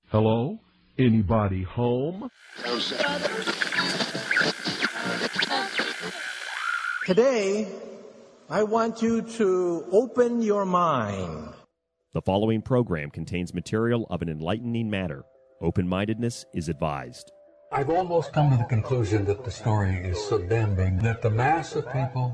Hello? Anybody home? Today, I want you to open your mind. The following program contains material of an enlightening matter. Open-mindedness is advised. I've almost come to the conclusion that the story is so damning that the mass of people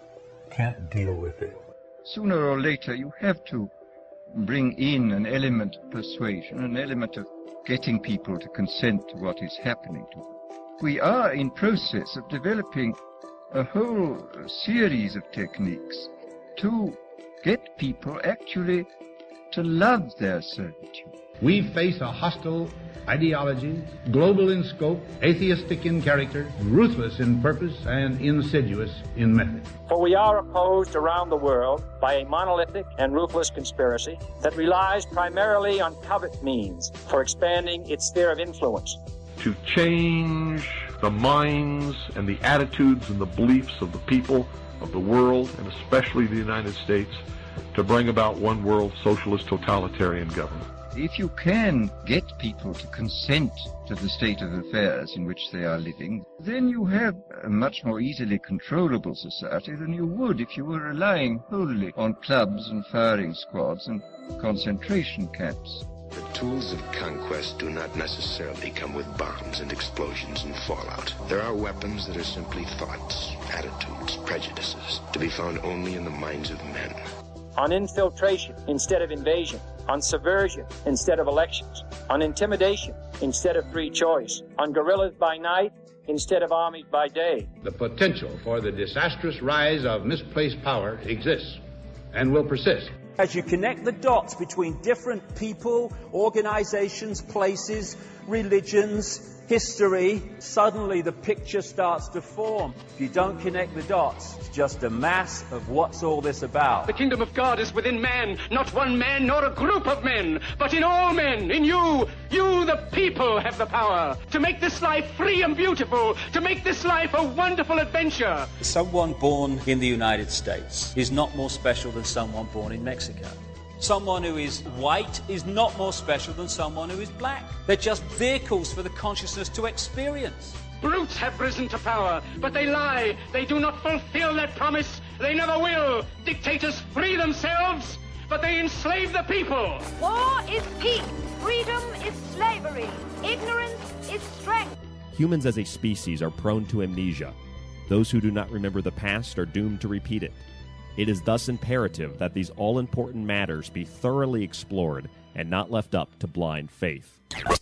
can't deal with it. Sooner or later, you have to bring in an element of persuasion, an element of getting people to consent to what is happening to them. We are in process of developing a whole series of techniques to get people actually to love their servitude. We face a hostile ideology, global in scope, atheistic in character, ruthless in purpose, and insidious in method. For we are opposed around the world by a monolithic and ruthless conspiracy that relies primarily on covert means for expanding its sphere of influence. To change the minds and the attitudes and the beliefs of the people of the world, and especially the United States, to bring about one world socialist totalitarian government. If you can get people to consent to the state of affairs in which they are living, then you have a much more easily controllable society than you would if you were relying wholly on clubs and firing squads and concentration camps. The tools of conquest do not necessarily come with bombs and explosions and fallout. There are weapons that are simply thoughts, attitudes, prejudices, to be found only in the minds of men. On infiltration instead of invasion, on subversion instead of elections, on intimidation instead of free choice, on guerrillas by night instead of armies by day. The potential for the disastrous rise of misplaced power exists and will persist. As you connect the dots between different people, organizations, places, religions, history, suddenly the picture starts to form. If you don't connect the dots, it's just a mass of what's all this about. The kingdom of God is within man, not one man nor a group of men, but in all men, in you. You, the people, have the power to make this life free and beautiful, to make this life a wonderful adventure. Someone born in the United States is not more special than someone born in Mexico. Someone who is white is not more special than someone who is black. They're just vehicles for the consciousness to experience. Brutes have risen to power, but they lie. They do not fulfill that promise. They never will. Dictators free themselves, but they enslave the people. War is peace. Freedom is slavery. Ignorance is strength. Humans as a species are prone to amnesia. Those who do not remember the past are doomed to repeat it. It is thus imperative that these all-important matters be thoroughly explored and not left up to blind faith.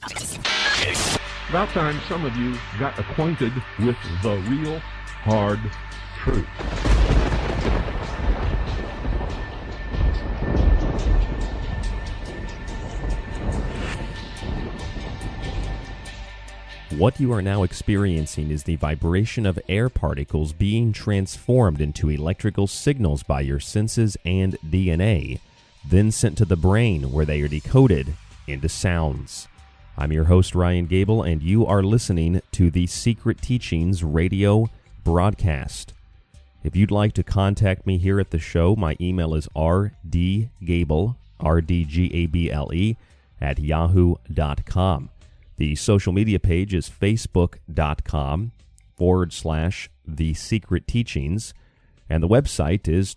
About time some of you got acquainted with the real hard truth. What you are now experiencing is the vibration of air particles being transformed into electrical signals by your senses and DNA, then sent to the brain where they are decoded into sounds. I'm your host, Ryan Gable, and you are listening to the Secret Teachings radio broadcast. If you'd like to contact me here at the show, my email is rdgable, RDGABLE, at yahoo.com. The social media page is facebook.com/The Secret Teachings, and the website is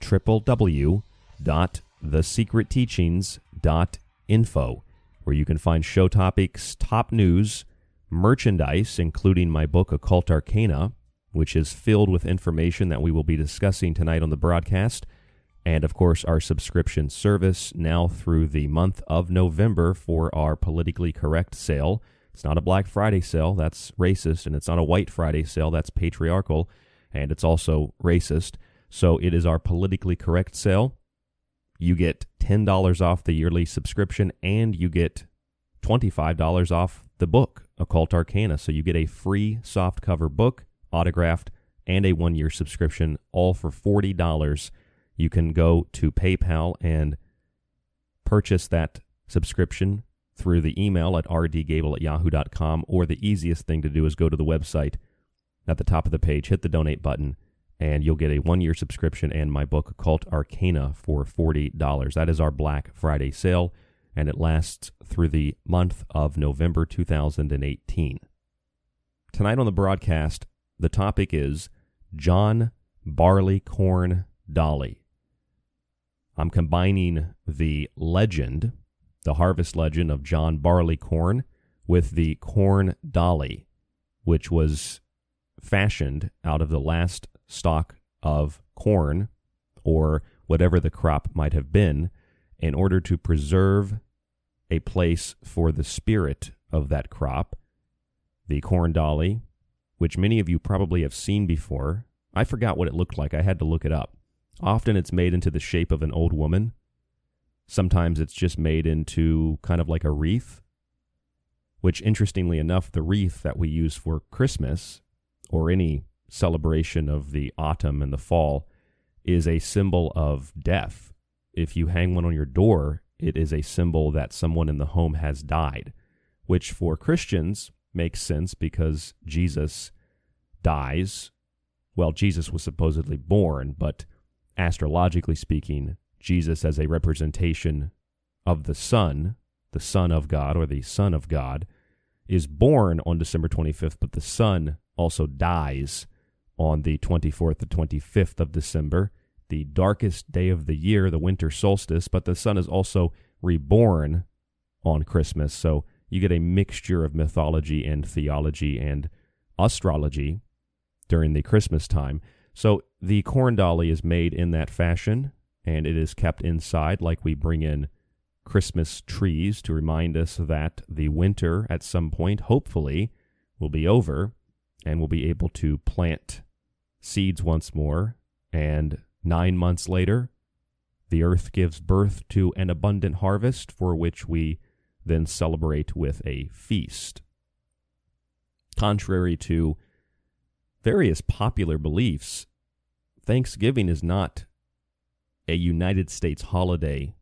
www.thesecretteachings.info, where you can find show topics, top news, merchandise, including my book, Occult Arcana, which is filled with information that we will be discussing tonight on the broadcast, and, of course, our subscription service now through the month of November for our Politically Correct sale. It's not a Black Friday sale, that's racist, and it's not a White Friday sale, that's patriarchal, and it's also racist. So it is our Politically Correct sale. You get $10 off the yearly subscription, and you get $25 off the book, Occult Arcana. So you get a free softcover book, autographed, and a one-year subscription, all for $40. You can go to PayPal and purchase that subscription through the email at rdgable@yahoo.com, or the easiest thing to do is go to the website at the top of the page, hit the donate button, and you'll get a one-year subscription and my book, Occult Arcana, for $40. That is our Black Friday sale. and it lasts through the month of November 2018. Tonight on the broadcast, the topic is John Barleycorn Dolly. I'm combining the legend, the harvest legend of John Barleycorn, with the corn dolly, which was fashioned out of the last stalk of corn, or whatever the crop might have been, in order to preserve a place for the spirit of that crop. The corn dolly, which many of you probably have seen before. I forgot what it looked like. I had to look it up. Often it's made into the shape of an old woman. Sometimes it's just made into kind of like a wreath, which, interestingly enough, the wreath that we use for Christmas or any celebration of the autumn and the fall is a symbol of death. If you hang one on your door, it is a symbol that someone in the home has died, which for Christians makes sense because Jesus dies. Well, Jesus was supposedly born, but astrologically speaking, Jesus as a representation of the Son of God, or the Son of God, is born on December 25th, but the Son also dies on the 24th to 25th of December, the darkest day of the year, the winter solstice, but the Son is also reborn on Christmas. So you get a mixture of mythology and theology and astrology during the Christmas time. So the corn dolly is made in that fashion, and it is kept inside like we bring in Christmas trees to remind us that the winter at some point, hopefully, will be over, and we'll be able to plant seeds once more, and 9 months later, the earth gives birth to an abundant harvest for which we then celebrate with a feast. Contrary to various popular beliefs, Thanksgiving is not a United States holiday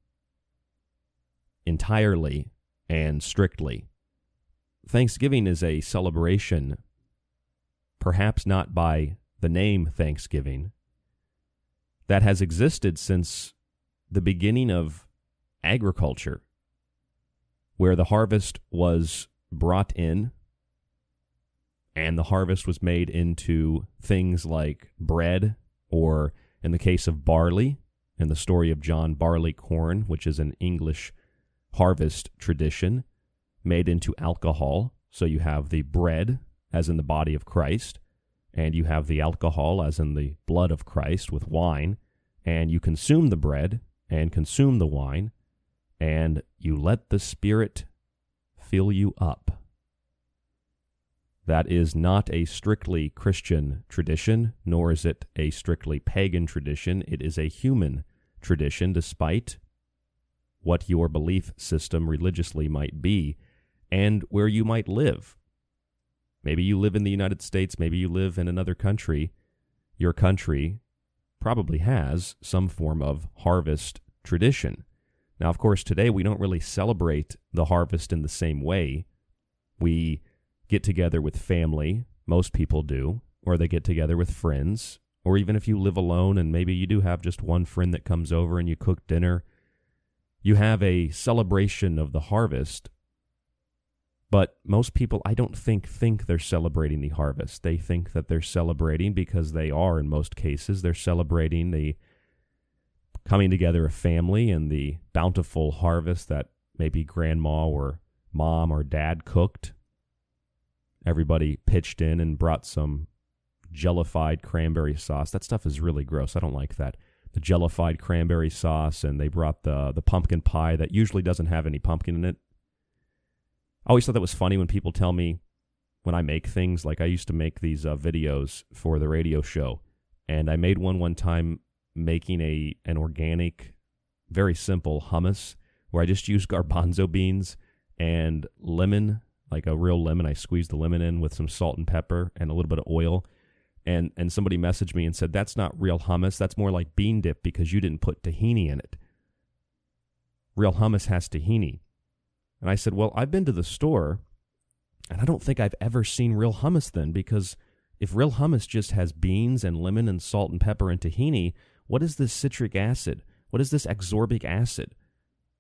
entirely and strictly. Thanksgiving is a celebration, perhaps not by the name Thanksgiving, that has existed since the beginning of agriculture, where the harvest was brought in, and the harvest was made into things like bread, or in the case of barley, in the story of John Barleycorn, which is an English harvest tradition, made into alcohol. So you have the bread, as in the body of Christ, and you have the alcohol, as in the blood of Christ, with wine, and you consume the bread and consume the wine, and you let the Spirit fill you up. That is not a strictly Christian tradition, nor is it a strictly pagan tradition. It is a human tradition, despite what your belief system religiously might be and where you might live. Maybe you live in the United States, maybe you live in another country. Your country probably has some form of harvest tradition. Now, of course, today we don't really celebrate the harvest in the same way. We get together with family, most people do, or they get together with friends, or even if you live alone and maybe you do have just one friend that comes over and you cook dinner, you have a celebration of the harvest. But most people, I don't think they're celebrating the harvest. They think that they're celebrating, because they are in most cases, they're celebrating the coming together of family and the bountiful harvest that maybe grandma or mom or dad cooked. Everybody pitched in and brought some jellified cranberry sauce. That stuff is really gross. I don't like that. The jellified cranberry sauce, and they brought the pumpkin pie that usually doesn't have any pumpkin in it. I always thought that was funny when people tell me when I make things, like I used to make these videos for the radio show, and I made one time making an organic, very simple hummus where I just used garbanzo beans and lemon, like a real lemon. I squeezed the lemon in with some salt and pepper and a little bit of oil. And somebody messaged me and said, that's not real hummus. That's more like bean dip because you didn't put tahini in it. Real hummus has tahini. And I said, well, I've been to the store, and I don't think I've ever seen real hummus then, because if real hummus just has beans and lemon and salt and pepper and tahini, what is this citric acid? What is this ascorbic acid?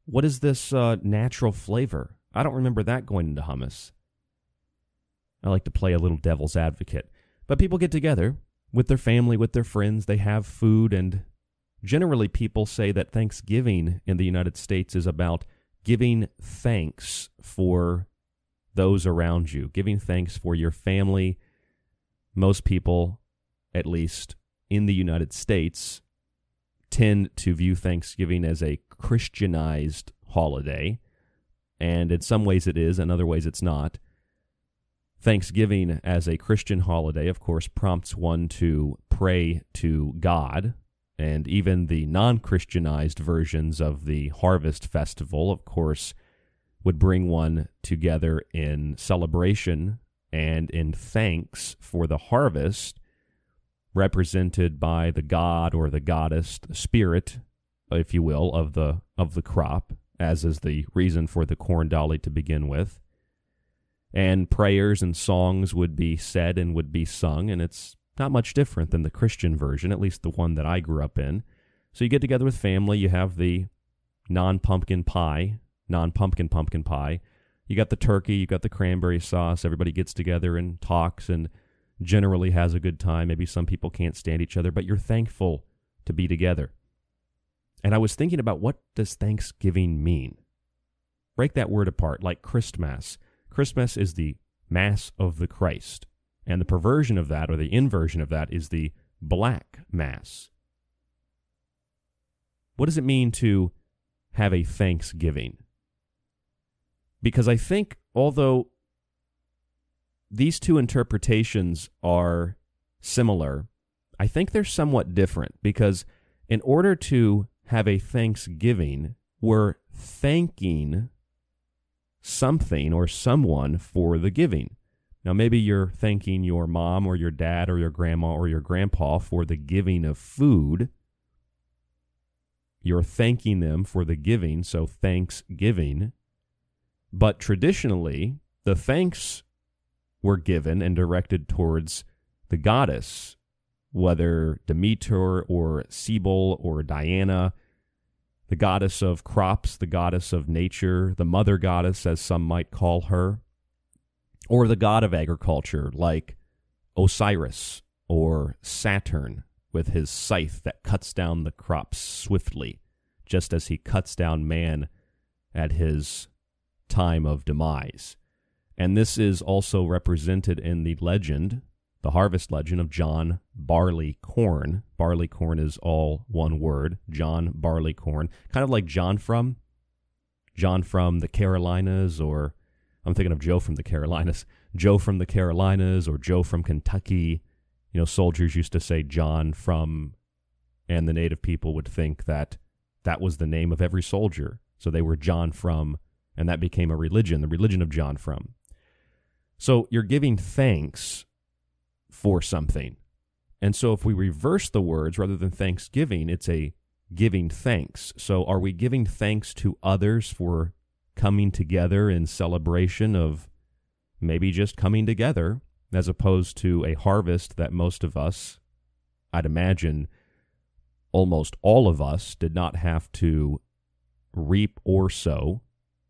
What is this natural flavor? I don't remember that going into hummus. I like to play a little devil's advocate. But people get together with their family, with their friends. They have food, and generally people say that Thanksgiving in the United States is about giving thanks for those around you, giving thanks for your family. Most people, at least in the United States, tend to view Thanksgiving as a Christianized holiday, and in some ways it is, in other ways it's not. Thanksgiving as a Christian holiday, of course, prompts one to pray to God, and even the non-Christianized versions of the Harvest Festival, of course, would bring one together in celebration and in thanks for the harvest, represented by the god or the goddess, the spirit, if you will, of the crop, as is the reason for the corn dolly to begin with. And prayers and songs would be said and would be sung, and it's not much different than the Christian version, at least the one that I grew up in. So you get together with family, you have the non-pumpkin pumpkin pie. You got the turkey, you got the cranberry sauce, everybody gets together and talks and generally has a good time. Maybe some people can't stand each other, but you're thankful to be together. And I was thinking about, what does Thanksgiving mean? Break that word apart, like Christmas. Christmas is the Mass of the Christ, and the perversion of that, or the inversion of that, is the Black Mass. What does it mean to have a Thanksgiving? Because I think, although these two interpretations are similar, I think they're somewhat different, because in order to have a Thanksgiving, we're thanking something or someone for the giving. Now, maybe you're thanking your mom or your dad or your grandma or your grandpa for the giving of food. You're thanking them for the giving, so Thanksgiving. But traditionally, the thanks were given and directed towards the goddess, whether Demeter or Cybele or Diana, the goddess of crops, the goddess of nature, the mother goddess, as some might call her, or the god of agriculture, like Osiris or Saturn, with his scythe that cuts down the crops swiftly, just as he cuts down man at his time of demise. And this is also represented in the legend, the harvest legend of John Barleycorn. Barleycorn is all one word, John Barleycorn. Kind of like John from the Carolinas, or I'm thinking of Joe from the Carolinas. Joe from the Carolinas or Joe from Kentucky. You know, soldiers used to say John from, and the native people would think that that was the name of every soldier. So they were John from, and that became a religion, the religion of John from. So you're giving thanks for something. And so if we reverse the words, rather than thanksgiving, it's a giving thanks. So are we giving thanks to others for coming together in celebration of maybe just coming together, as opposed to a harvest that most of us, I'd imagine almost all of us, did not have to reap or sow?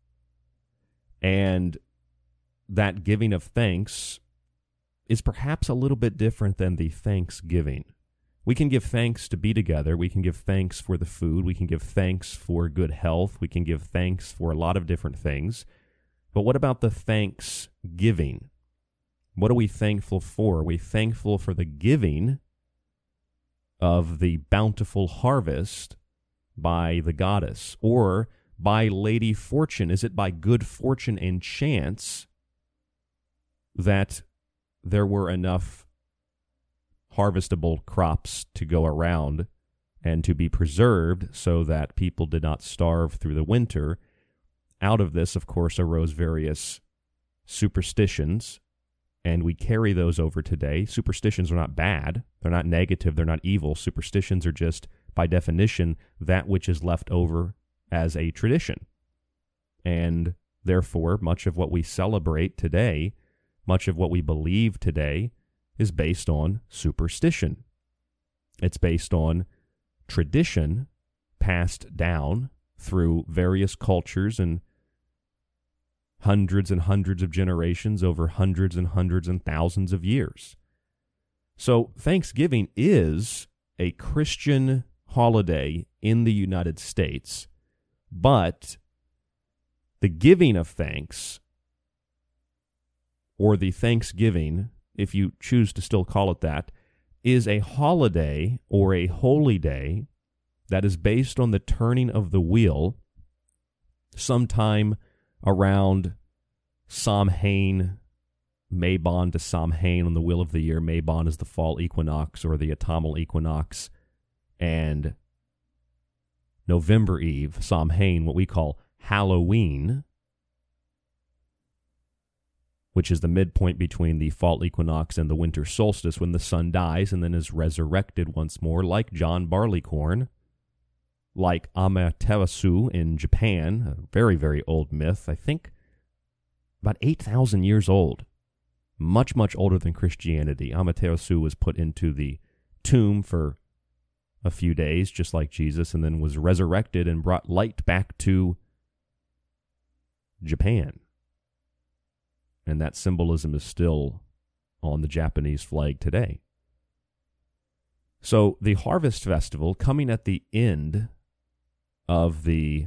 And that giving of thanks is perhaps a little bit different than the Thanksgiving. We can give thanks to be together. We can give thanks for the food. We can give thanks for good health. We can give thanks for a lot of different things. But what about the Thanksgiving? What are we thankful for? Are we thankful for the giving of the bountiful harvest by the goddess, or by Lady Fortune? Is it by good fortune and chance that there were enough harvestable crops to go around and to be preserved so that people did not starve through the winter? Out of this, of course, arose various superstitions, and we carry those over today. Superstitions are not bad. They're not negative. They're not evil. Superstitions are just, by definition, that which is left over as a tradition. And therefore, much of what we celebrate today, much of what we believe today, is based on superstition. It's based on tradition passed down through various cultures and hundreds of generations over hundreds and thousands of years. So Thanksgiving is a Christian holiday in the United States, but the giving of thanks, or the Thanksgiving, if you choose to still call it that, is a holiday or a holy day that is based on the turning of the wheel sometime around Samhain, Mabon to Samhain on the wheel of the year. Mabon is the fall equinox or the autumnal equinox. And November Eve, Samhain, what we call Halloween, which is the midpoint between the fall equinox and the winter solstice, when the sun dies and then is resurrected once more, like John Barleycorn, like Amaterasu in Japan, a very, very old myth, I think about 8,000 years old, much, much older than Christianity. Amaterasu was put into the tomb for a few days, just like Jesus, and then was resurrected and brought light back to Japan. And that symbolism is still on the Japanese flag today. So the Harvest Festival, coming at the end of the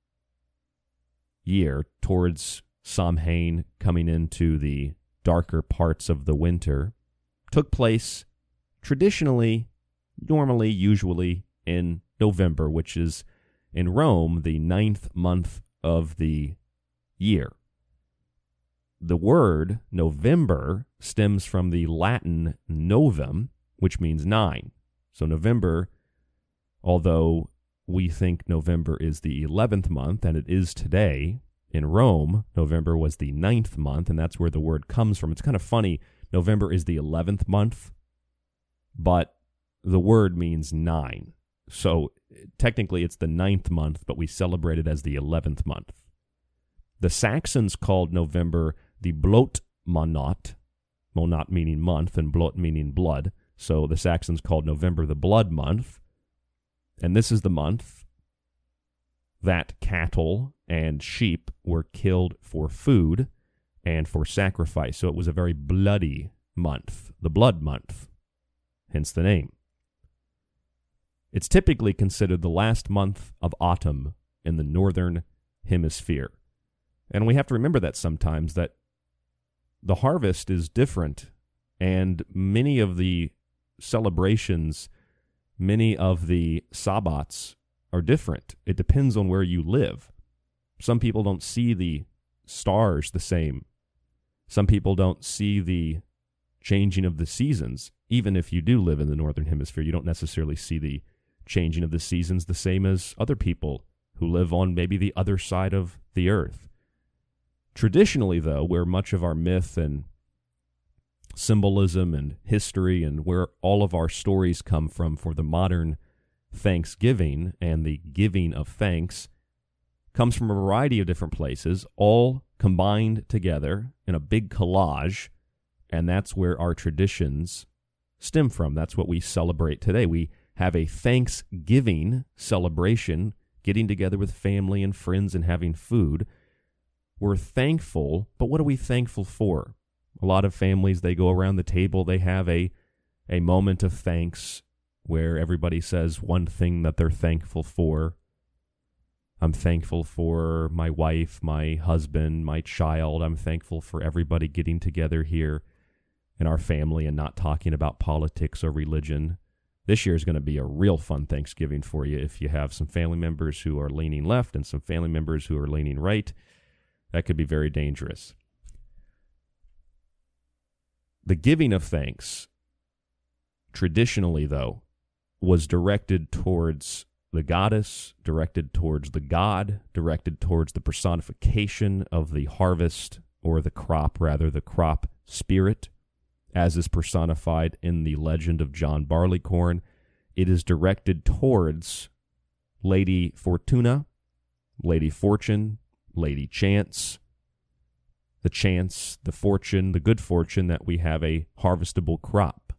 year, towards Samhain, coming into the darker parts of the winter, took place traditionally, normally, usually in November, which is in Rome the 9th month of the year. The word November stems from the Latin novum, which means 9. So November, although we think November is the 11th month, and it is today, in Rome, November was the 9th month, and that's where the word comes from. It's kind of funny. November is the 11th month, but the word means 9. So technically it's the 9th month, but we celebrate it as the 11th month. The Saxons called November the Blotmonat, monat meaning month and blot meaning blood. So the Saxons called November the blood month. And this is the month that cattle and sheep were killed for food and for sacrifice. So it was a very bloody month, the blood month, hence the name. It's typically considered the last month of autumn in the northern hemisphere. And we have to remember that sometimes, that the harvest is different, and many of the celebrations, many of the sabbats are different. It depends on where you live. Some people don't see the stars the same. Some people don't see the changing of the seasons. Even if you do live in the northern hemisphere, you don't necessarily see the changing of the seasons the same as other people who live on maybe the other side of the earth. Traditionally, though, where much of our myth and symbolism and history and where all of our stories come from for the modern Thanksgiving and the giving of thanks, comes from a variety of different places, all combined together in a big collage, and that's where our traditions stem from. That's what we celebrate today. We have a Thanksgiving celebration, getting together with family and friends and having food. We're thankful, but what are we thankful for? A lot of families, they go around the table, they have a moment of thanks where everybody says one thing that they're thankful for. I'm thankful for my wife, my husband, my child. I'm thankful for everybody getting together here in our family and not talking about politics or religion. This year is going to be a real fun Thanksgiving for you if you have some family members who are leaning left and some family members who are leaning right. That could be very dangerous. The giving of thanks, traditionally, though, was directed towards the goddess, directed towards the god, directed towards the personification of the harvest, or the crop, rather, the crop spirit, as is personified in the legend of John Barleycorn. It is directed towards Lady Fortuna, Lady Fortune, Lady Chance, the fortune, the good fortune that we have a harvestable crop.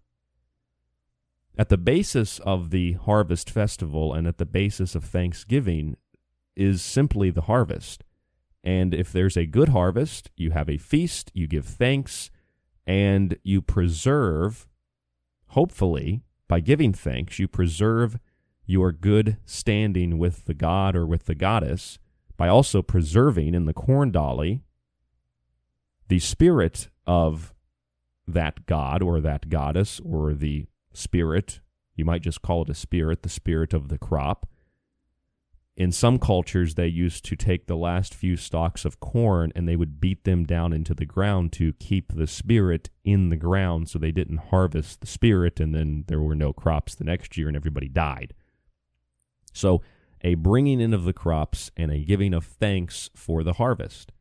At the basis of the Harvest Festival and at the basis of Thanksgiving is simply the harvest. And if there's a good harvest, you have a feast, you give thanks, and you preserve, hopefully, by giving thanks, you preserve your good standing with the god or with the goddess by also preserving in the corn dolly the spirit of that god or that goddess, or the spirit, you might just call it a spirit, the spirit of the crop. In some cultures, they used to take the last few stalks of corn and they would beat them down into the ground to keep the spirit in the ground so they didn't harvest the spirit, and then there were no crops the next year and everybody died. So a bringing in of the crops and a giving of thanks for the harvest.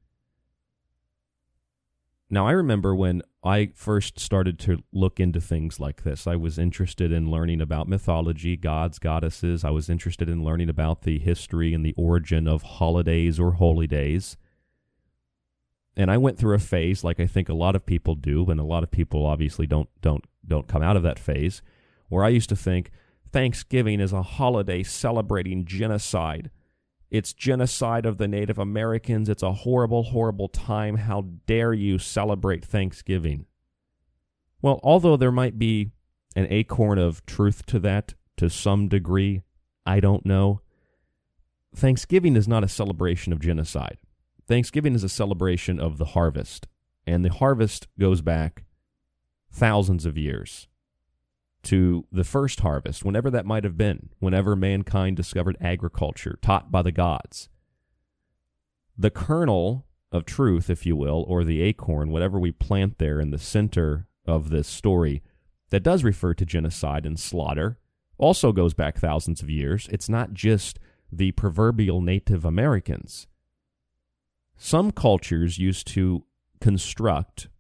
Now, I remember when I first started to look into things like this, I was interested in learning about mythology, gods, goddesses. I was interested in learning about the history and the origin of holidays or holy days. And I went through a phase, like I think a lot of people do, and a lot of people obviously don't come out of that phase, where I used to think Thanksgiving is a holiday celebrating genocide. It's genocide of the Native Americans. It's a horrible, horrible time. How dare you celebrate Thanksgiving? Well, although there might be an acorn of truth to that to some degree, I don't know. Thanksgiving is not a celebration of genocide. Thanksgiving is a celebration of the harvest. And the harvest goes back thousands of years to the first harvest, whenever that might have been, whenever mankind discovered agriculture, taught by the gods. The kernel of truth, if you will, or the acorn, whatever we plant there in the center of this story, that does refer to genocide and slaughter, also goes back thousands of years. It's not just the proverbial Native Americans. Some cultures used to construct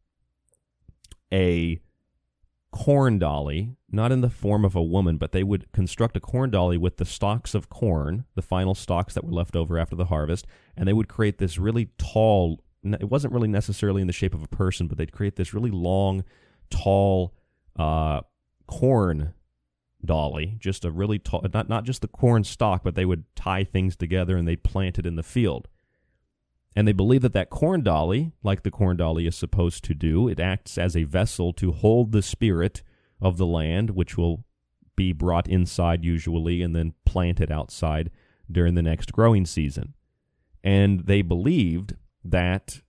a corn dolly, not in the form of a woman, but they would construct a corn dolly with the stalks of corn, the final stalks that were left over after the harvest, and they would create this really tall, it wasn't really necessarily in the shape of a person, but they'd create this really long, tall corn dolly, just a really tall, not just the corn stalk, but they would tie things together and they'd plant it in the field. And they believe that corn dolly, like the corn dolly is supposed to do, it acts as a vessel to hold the spirit of the land, which will be brought inside usually and then planted outside during the next growing season. And they believed that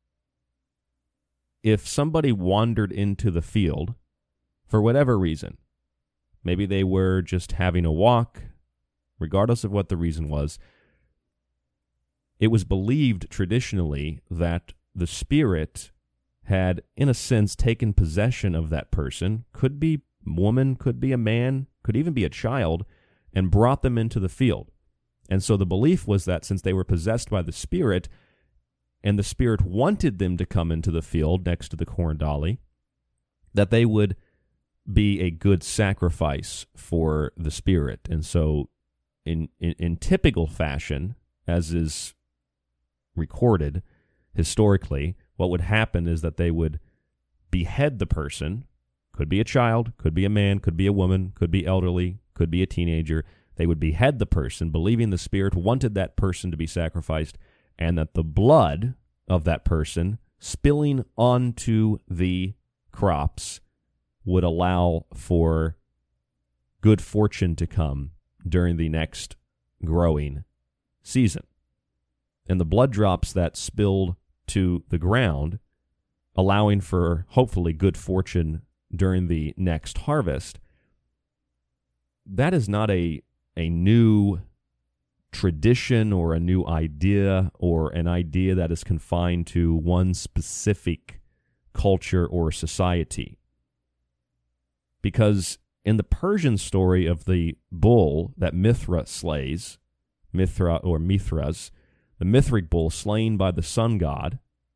if somebody wandered into the field, for whatever reason, maybe they were just having a walk, regardless of what the reason was, it was believed traditionally that the spirit had, in a sense, taken possession of that person, could be a woman, could be a man, could even be a child, and brought them into the field. And so the belief was that since they were possessed by the spirit, and the spirit wanted them to come into the field next to the corn dolly, that they would be a good sacrifice for the spirit. And so in typical fashion, as is recorded historically, what would happen is that they would behead the person. Could be a child, could be a man, could be a woman, could be elderly, could be a teenager. They would behead the person, believing the spirit wanted that person to be sacrificed, and that the blood of that person spilling onto the crops would allow for good fortune to come during the next growing season. And the blood drops that spilled to the ground, allowing for hopefully good fortune during the next harvest, that is not a new tradition or a new idea or an idea that is confined to one specific culture or society. Because in the Persian story of the bull that Mithra slays, Mithra or Mithras, the Mithric bull slain by the sun god,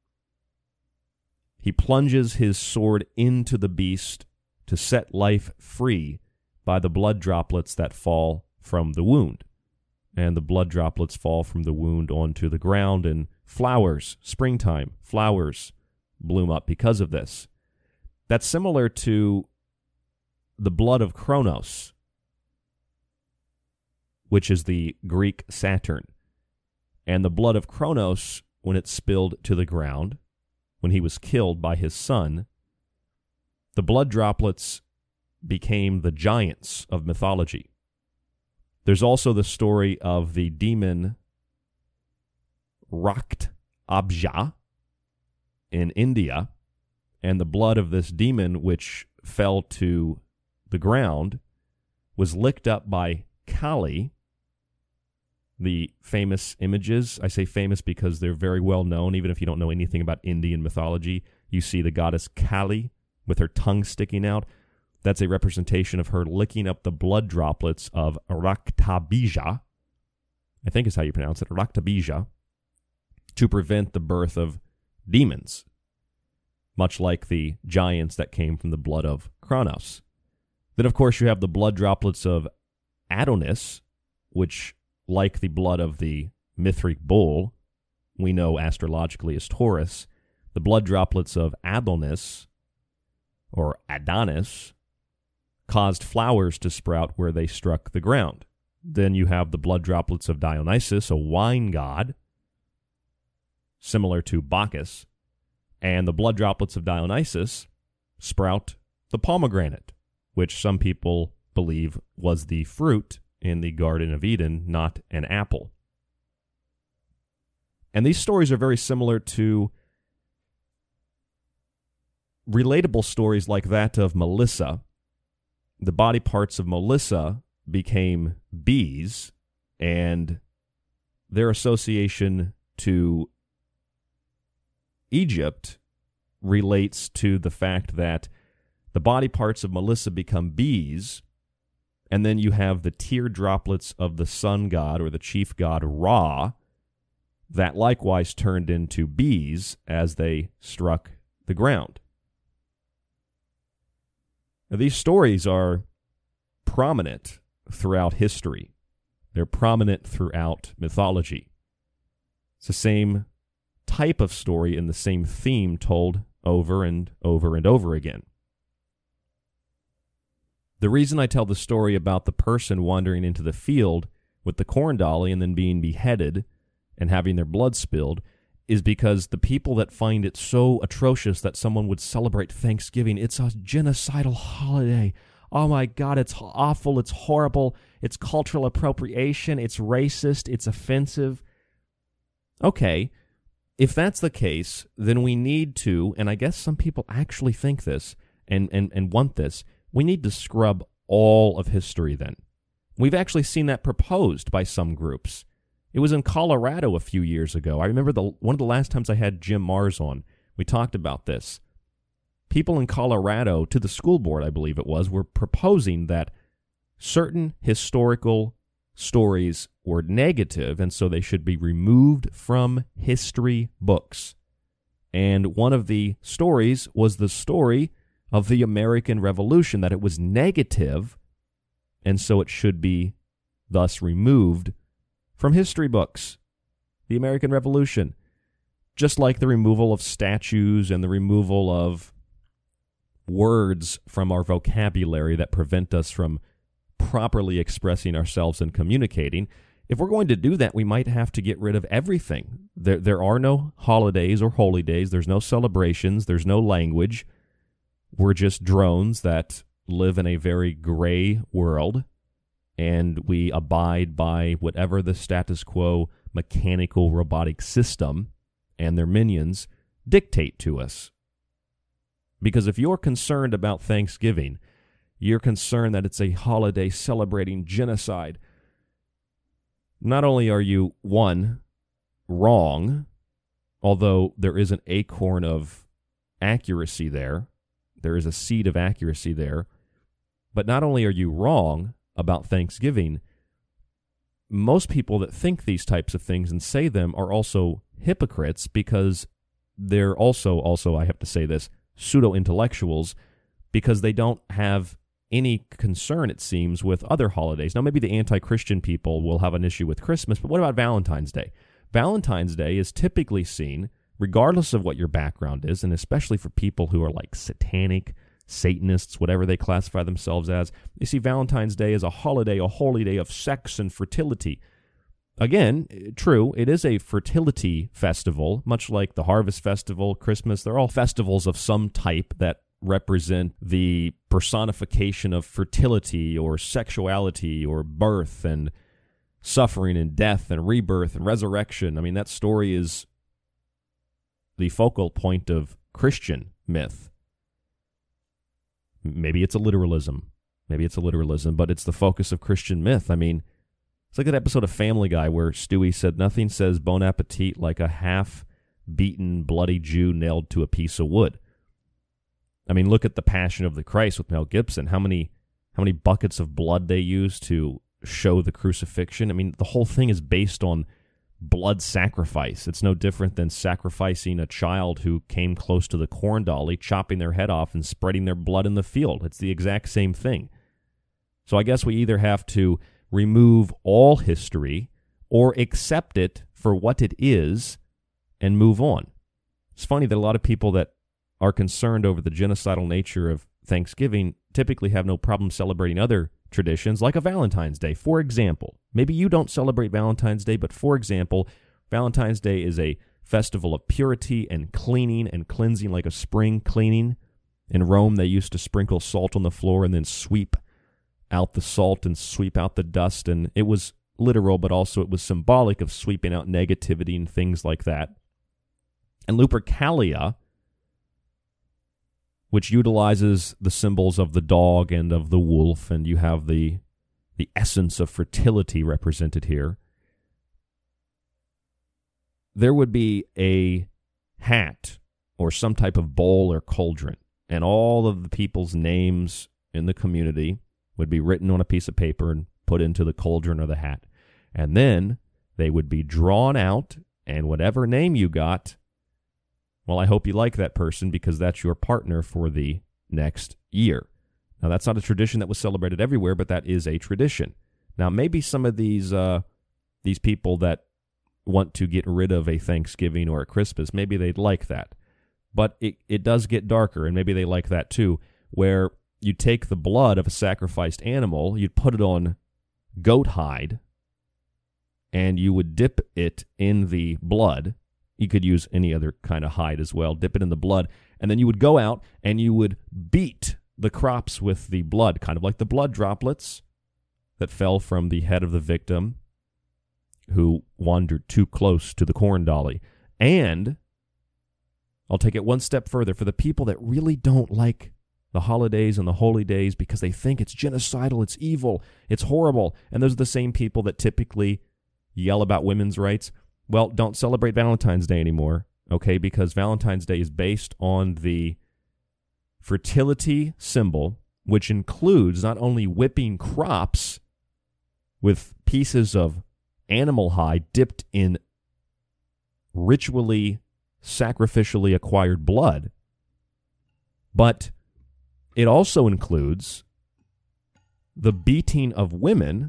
he plunges his sword into the beast to set life free by the blood droplets that fall from the wound. And the blood droplets fall from the wound onto the ground, and flowers, springtime, flowers bloom up because of this. That's similar to the blood of Kronos, which is the Greek Saturn. And the blood of Kronos, when it spilled to the ground, when he was killed by his son, the blood droplets became the giants of mythology. There's also the story of the demon Raktabja in India, and the blood of this demon, which fell to the ground, was licked up by Kali. The famous images, I say famous because they're very well known, even if you don't know anything about Indian mythology, you see the goddess Kali with her tongue sticking out. That's a representation of her licking up the blood droplets of Raktabija, I think is how you pronounce it, Raktabija, to prevent the birth of demons, much like the giants that came from the blood of Kronos. Then, of course, you have the blood droplets of Adonis, which, like the blood of the Mithric bull, we know astrologically as Taurus. The blood droplets of Adonis, or Adonis, caused flowers to sprout where they struck the ground. Then you have the blood droplets of Dionysus, a wine god, similar to Bacchus, and the blood droplets of Dionysus sprout the pomegranate, which some people believe was the fruit in the Garden of Eden, not an apple. And these stories are very similar to relatable stories like that of Melissa. The body parts of Melissa became bees, and their association to Egypt relates to the fact that the body parts of Melissa become bees, and then you have the tear droplets of the sun god, or the chief god Ra, that likewise turned into bees as they struck the ground. Now, these stories are prominent throughout history. They're prominent throughout mythology. It's the same type of story and the same theme told over and over and over again. The reason I tell the story about the person wandering into the field with the corn dolly and then being beheaded and having their blood spilled is because the people that find it so atrocious that someone would celebrate Thanksgiving, it's a genocidal holiday. Oh my God, it's awful, it's horrible, it's cultural appropriation, it's racist, it's offensive. Okay, if that's the case, then we need to, and I guess some people actually think this and want this, we need to scrub all of history then. We've actually seen that proposed by some groups. It was in Colorado a few years ago. I remember one of the last times I had Jim Mars on, we talked about this. People in Colorado, to the school board, I believe it was, were proposing that certain historical stories were negative, and so they should be removed from history books. And one of the stories was the story of the American Revolution, that it was negative, and so it should be thus removed from history books. The American Revolution. Just like the removal of statues and the removal of words from our vocabulary that prevent us from properly expressing ourselves and communicating. If we're going to do that, we might have to get rid of everything. There are no holidays or holy days. There's no celebrations. There's no language. We're just drones that live in a very gray world, and we abide by whatever the status quo mechanical robotic system and their minions dictate to us. Because if you're concerned about Thanksgiving, you're concerned that it's a holiday celebrating genocide, not only are you, one, wrong, although there is an acorn of accuracy there, there is a seed of accuracy there, but not only are you wrong about Thanksgiving, most people that think these types of things and say them are also hypocrites, because they're also I have to say this, pseudo-intellectuals, because they don't have any concern, it seems, with other holidays. Now, maybe the anti-Christian people will have an issue with Christmas, but what about Valentine's Day? Valentine's Day is typically seen, regardless of what your background is, and especially for people who are like satanic, Satanists, whatever they classify themselves as, they see Valentine's Day as a holiday, a holy day of sex and fertility. again, true, it is a fertility festival, much like the Harvest Festival, Christmas. They're all festivals of some type that represent the personification of fertility or sexuality or birth and suffering and death and rebirth and resurrection. I mean, that story is the focal point of Christian myth. Maybe it's a literalism. But it's the focus of Christian myth. I mean, it's like that episode of Family Guy where Stewie said, "Nothing says bon appetit like a half-beaten, bloody Jew nailed to a piece of wood." I mean, look at the Passion of the Christ with Mel Gibson. How many buckets of blood they use to show the crucifixion. I mean, the whole thing is based on blood sacrifice. It's no different than sacrificing a child who came close to the corn dolly, chopping their head off and spreading their blood in the field. It's the exact same thing. So I guess we either have to remove all history or accept it for what it is and move on. It's funny that a lot of people that are concerned over the genocidal nature of Thanksgiving typically have no problem celebrating other traditions like a Valentine's Day. For example, maybe you don't celebrate Valentine's Day, but for example, Valentine's Day is a festival of purity and cleaning and cleansing, like a spring cleaning. In Rome, they used to sprinkle salt on the floor and then sweep out the salt and sweep out the dust, and it was literal, but also it was symbolic of sweeping out negativity and things like that. And Lupercalia, which utilizes the symbols of the dog and of the wolf, and you have the essence of fertility represented here. There would be a hat or some type of bowl or cauldron, and all of the people's names in the community would be written on a piece of paper and put into the cauldron or the hat. And then they would be drawn out, and whatever name you got, well, I hope you like that person because that's your partner for the next year. Now, that's not a tradition that was celebrated everywhere, but that is a tradition. Now, maybe some of these people that want to get rid of a Thanksgiving or a Christmas, maybe they'd like that. But it does get darker, and maybe they like that too, where you take the blood of a sacrificed animal, you'd put it on goat hide, and you would dip it in the blood. You could use any other kind of hide as well. Dip it in the blood. And then you would go out and you would beat the crops with the blood, kind of like the blood droplets that fell from the head of the victim who wandered too close to the corn dolly. And I'll take it one step further. For the people that really don't like the holidays and the holy days because they think it's genocidal, it's evil, it's horrible, and those are the same people that typically yell about women's rights, well, don't celebrate Valentine's Day anymore, okay? Because Valentine's Day is based on the fertility symbol, which includes not only whipping crops with pieces of animal hide dipped in ritually, sacrificially acquired blood, but it also includes the beating of women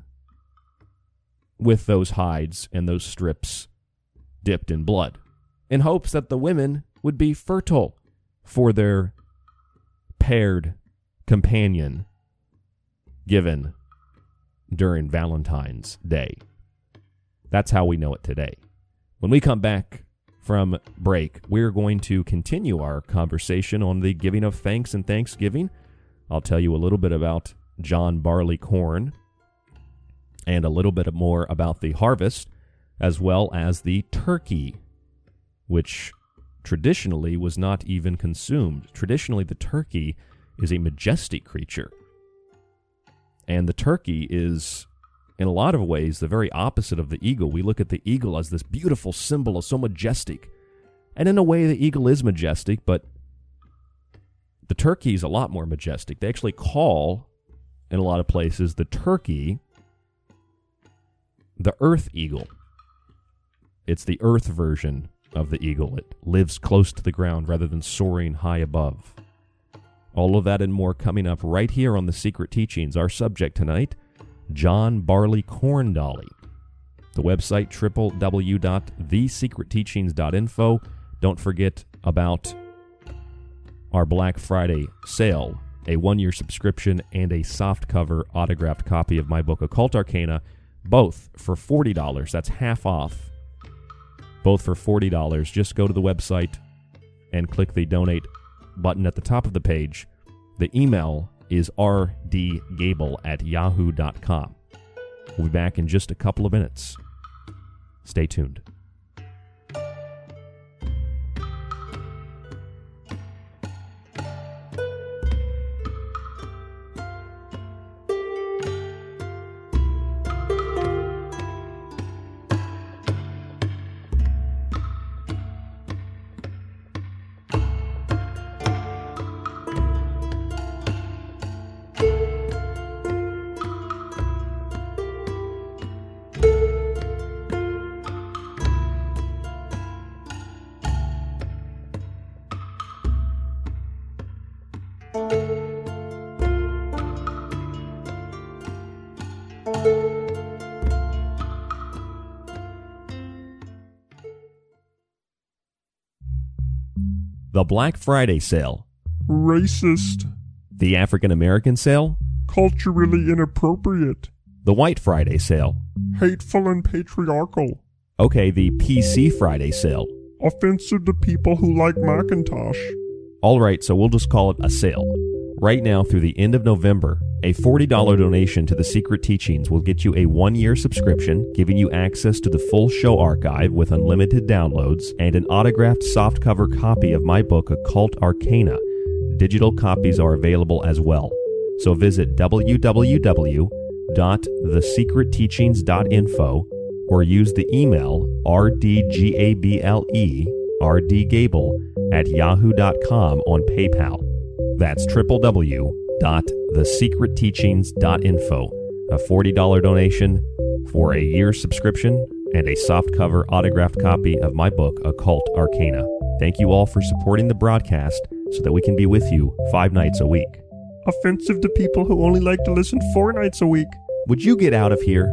with those hides and those strips dipped in blood, in hopes that the women would be fertile for their paired companion given during Valentine's Day. That's how we know it today. When we come back from break, we're going to continue our conversation on the giving of thanks and Thanksgiving. I'll tell you a little bit about John Barleycorn and a little bit more about the harvest, as well as the turkey, which traditionally was not even consumed. Traditionally, the turkey is a majestic creature. And the turkey is, in a lot of ways, the very opposite of the eagle. We look at the eagle as this beautiful symbol, so majestic. And in a way, the eagle is majestic, but the turkey is a lot more majestic. They actually call, in a lot of places, the turkey the earth eagle. It's the earth version of the eagle. It lives close to the ground rather than soaring high above. All of that and more coming up right here on The Secret Teachings. Our subject tonight, John Barleycorn Dolly. The website, www.thesecretteachings.info. Don't forget about our Black Friday sale, a 1-year subscription and a softcover autographed copy of my book, Occult Arcana, both for $40. That's half off. Both for $40. Just go to the website and click the donate button at the top of the page. The email is rdgable@yahoo.com. We'll be back in just a couple of minutes. Stay tuned. The Black Friday sale. Racist. The African American sale. Culturally inappropriate. The White Friday sale. Hateful and patriarchal. Okay, the PC Friday sale. Offensive to people who like Macintosh. All right, so we'll just call it a sale. Right now, through the end of November, a $40 donation to The Secret Teachings will get you a 1-year subscription, giving you access to the full show archive with unlimited downloads and an autographed softcover copy of my book, Occult Arcana. Digital copies are available as well. So visit www.thesecretteachings.info or use the email rdgable@yahoo.com on PayPal. That's www.thesecretteachings.info. A $40 donation for a year's subscription and a softcover autographed copy of my book, Occult Arcana. Thank you all for supporting the broadcast so that we can be with you 5 nights a week. Offensive to people who only like to listen 4 nights a week. Would you get out of here?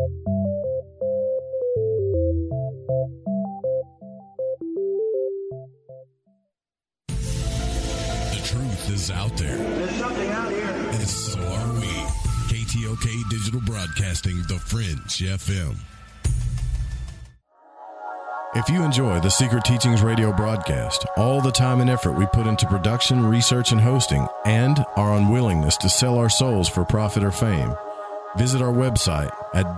Is out there. There's something out here. And so are we. KTOK Digital Broadcasting, The Fringe FM. If you enjoy the Secret Teachings radio broadcast, all the time and effort we put into production, research, and hosting, and our unwillingness to sell our souls for profit or fame, visit our website at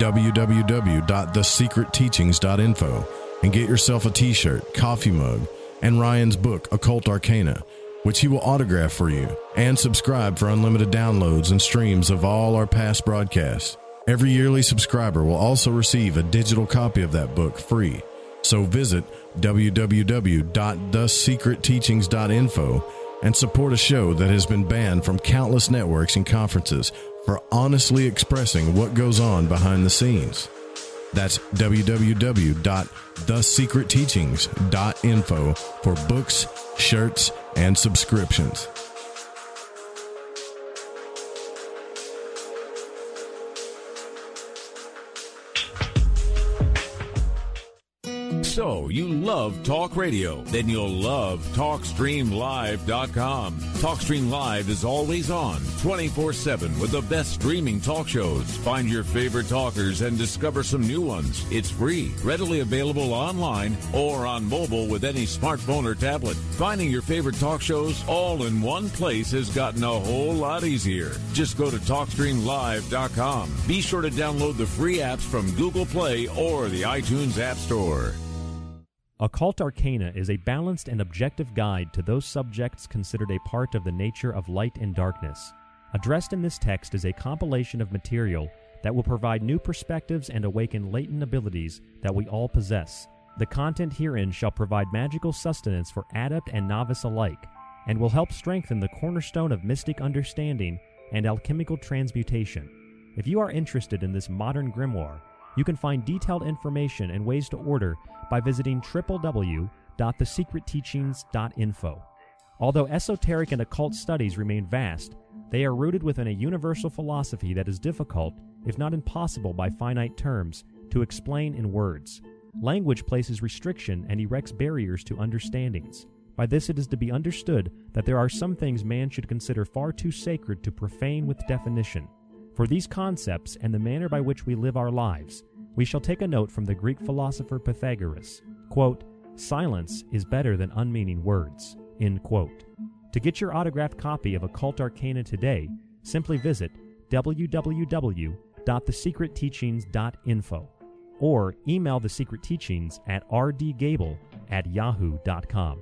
www.thesecretteachings.info and get yourself a t-shirt, coffee mug, and Ryan's book, Occult Arcana, which he will autograph for you, and subscribe for unlimited downloads and streams of all our past broadcasts. Every yearly subscriber will also receive a digital copy of that book free. So visit www.thesecretteachings.info and support a show that has been banned from countless networks and conferences for honestly expressing what goes on behind the scenes. That's www.thesecretteachings.info for books, shirts, and subscriptions. So, you love talk radio? Then you'll love TalkStreamLive.com. TalkStream Live is always on, 24/7, with the best streaming talk shows. Find your favorite talkers and discover some new ones. It's free, readily available online or on mobile with any smartphone or tablet. Finding your favorite talk shows all in one place has gotten a whole lot easier. Just go to TalkStreamLive.com. Be sure to download the free apps from Google Play or the iTunes App Store. Occult Arcana is a balanced and objective guide to those subjects considered a part of the nature of light and darkness. Addressed in this text is a compilation of material that will provide new perspectives and awaken latent abilities that we all possess. The content herein shall provide magical sustenance for adept and novice alike, and will help strengthen the cornerstone of mystic understanding and alchemical transmutation. If you are interested in this modern grimoire, you can find detailed information and ways to order by visiting www.thesecretteachings.info. Although esoteric and occult studies remain vast, they are rooted within a universal philosophy that is difficult, if not impossible by finite terms, to explain in words. Language places restriction and erects barriers to understandings. By this it is to be understood that there are some things man should consider far too sacred to profane with definition. For these concepts and the manner by which we live our lives, we shall take a note from the Greek philosopher Pythagoras, quote, "Silence is better than unmeaning words," end quote. To get your autographed copy of Occult Arcana today, simply visit www.thesecretteachings.info or email The Secret Teachings at rdgable@yahoo.com.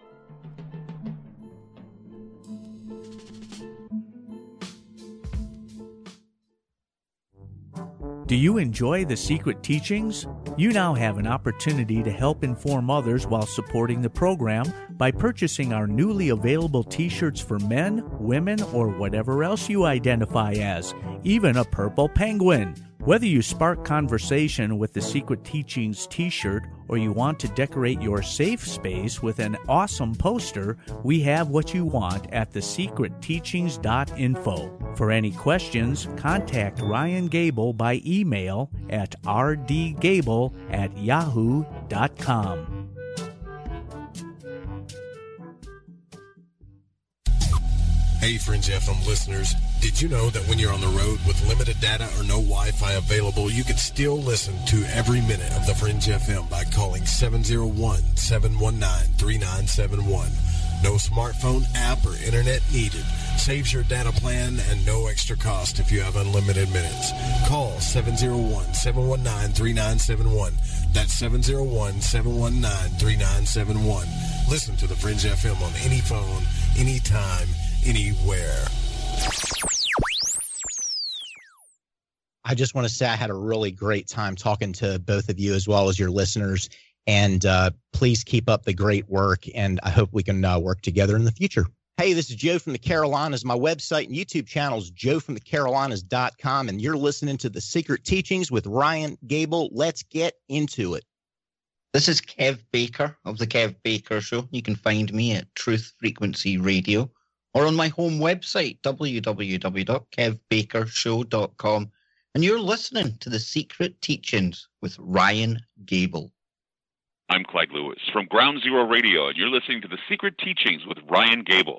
Do you enjoy The Secret Teachings? You now have an opportunity to help inform others while supporting the program by purchasing our newly available t-shirts for men, women, or whatever else you identify as, even a purple penguin. Whether you spark conversation with the Secret Teachings t-shirt or you want to decorate your safe space with an awesome poster, we have what you want at thesecretteachings.info. For any questions, contact Ryan Gable by email at rdgable@yahoo.com. Hey, Fringe FM listeners, did you know that when you're on the road with limited data or no Wi-Fi available, you can still listen to every minute of the Fringe FM by calling 701-719-3971. No smartphone app or internet needed. Saves your data plan and no extra cost if you have unlimited minutes. Call 701-719-3971. That's 701-719-3971. Listen to the Fringe FM on any phone, anytime, anywhere. I just want to say I had a really great time talking to both of you as well as your listeners. And please keep up the great work, and I hope we can work together in the future. Hey, this is Joe from the Carolinas. My website and YouTube channel is joefromthecarolinas.com, and you're listening to The Secret Teachings with Ryan Gable. Let's get into it. This is Kev Baker of The Kev Baker Show. You can find me at Truth Frequency Radio or on my home website, www.kevbakershow.com. And you're listening to The Secret Teachings with Ryan Gable. I'm Clyde Lewis from Ground Zero Radio, and you're listening to The Secret Teachings with Ryan Gable.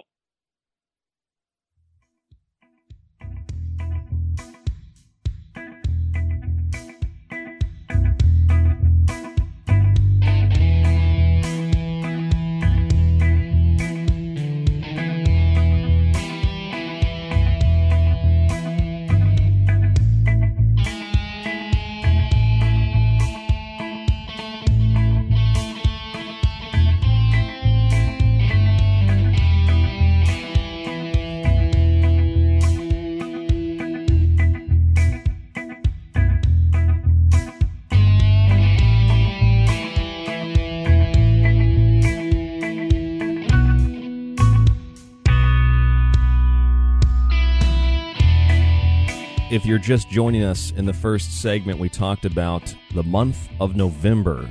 If you're just joining us in the first segment, we talked about the month of November.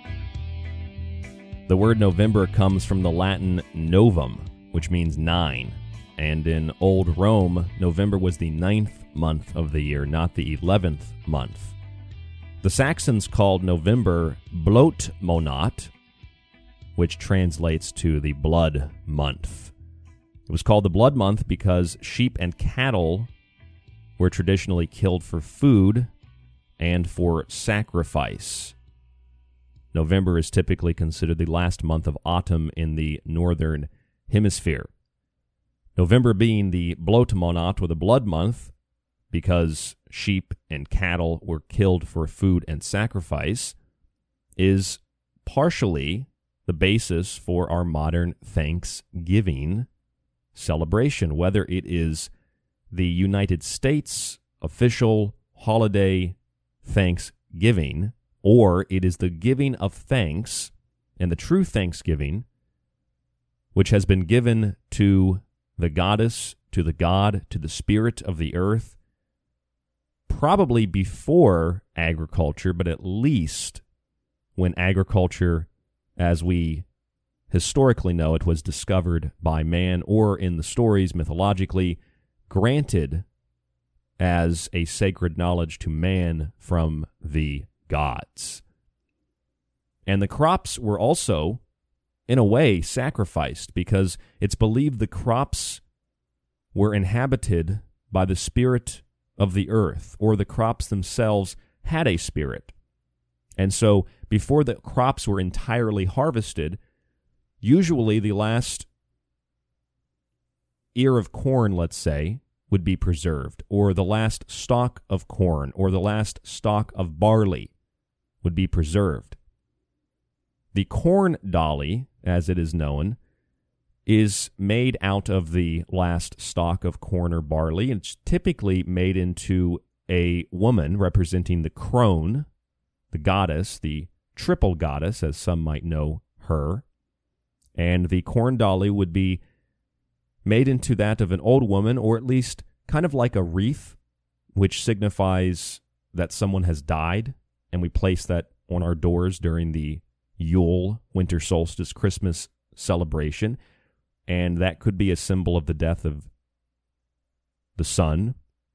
The word November comes from the Latin novum, which means 9. And in Old Rome, November was the 9th month of the year, not the 11th month. The Saxons called November Blotmonat, which translates to the blood month. It was called the blood month because sheep and cattle were traditionally killed for food and for sacrifice. November is typically considered the last month of autumn in the northern hemisphere. November being the Blotmonat, or the blood month, because sheep and cattle were killed for food and sacrifice, is partially the basis for our modern Thanksgiving celebration, whether it is the United States official holiday Thanksgiving, or it is the giving of thanks and the true Thanksgiving, which has been given to the goddess, to the god, to the spirit of the earth, probably before agriculture, but at least when agriculture, as we historically know it, was discovered by man, or in the stories mythologically granted as a sacred knowledge to man from the gods. And the crops were also, in a way, sacrificed, because it's believed the crops were inhabited by the spirit of the earth or the crops themselves had a spirit. And so before the crops were entirely harvested, usually the last ear of corn, let's say, would be preserved, or the last stalk of corn, or the last stalk of barley would be preserved. The corn dolly, as it is known, is made out of the last stalk of corn or barley. It's typically made into a woman representing the crone, the goddess, the triple goddess, as some might know her. And the corn dolly would be made into that of an old woman, or at least kind of like a wreath, which signifies that someone has died, and we place that on our doors during the Yule, winter solstice, Christmas celebration, and that could be a symbol of the death of the Son,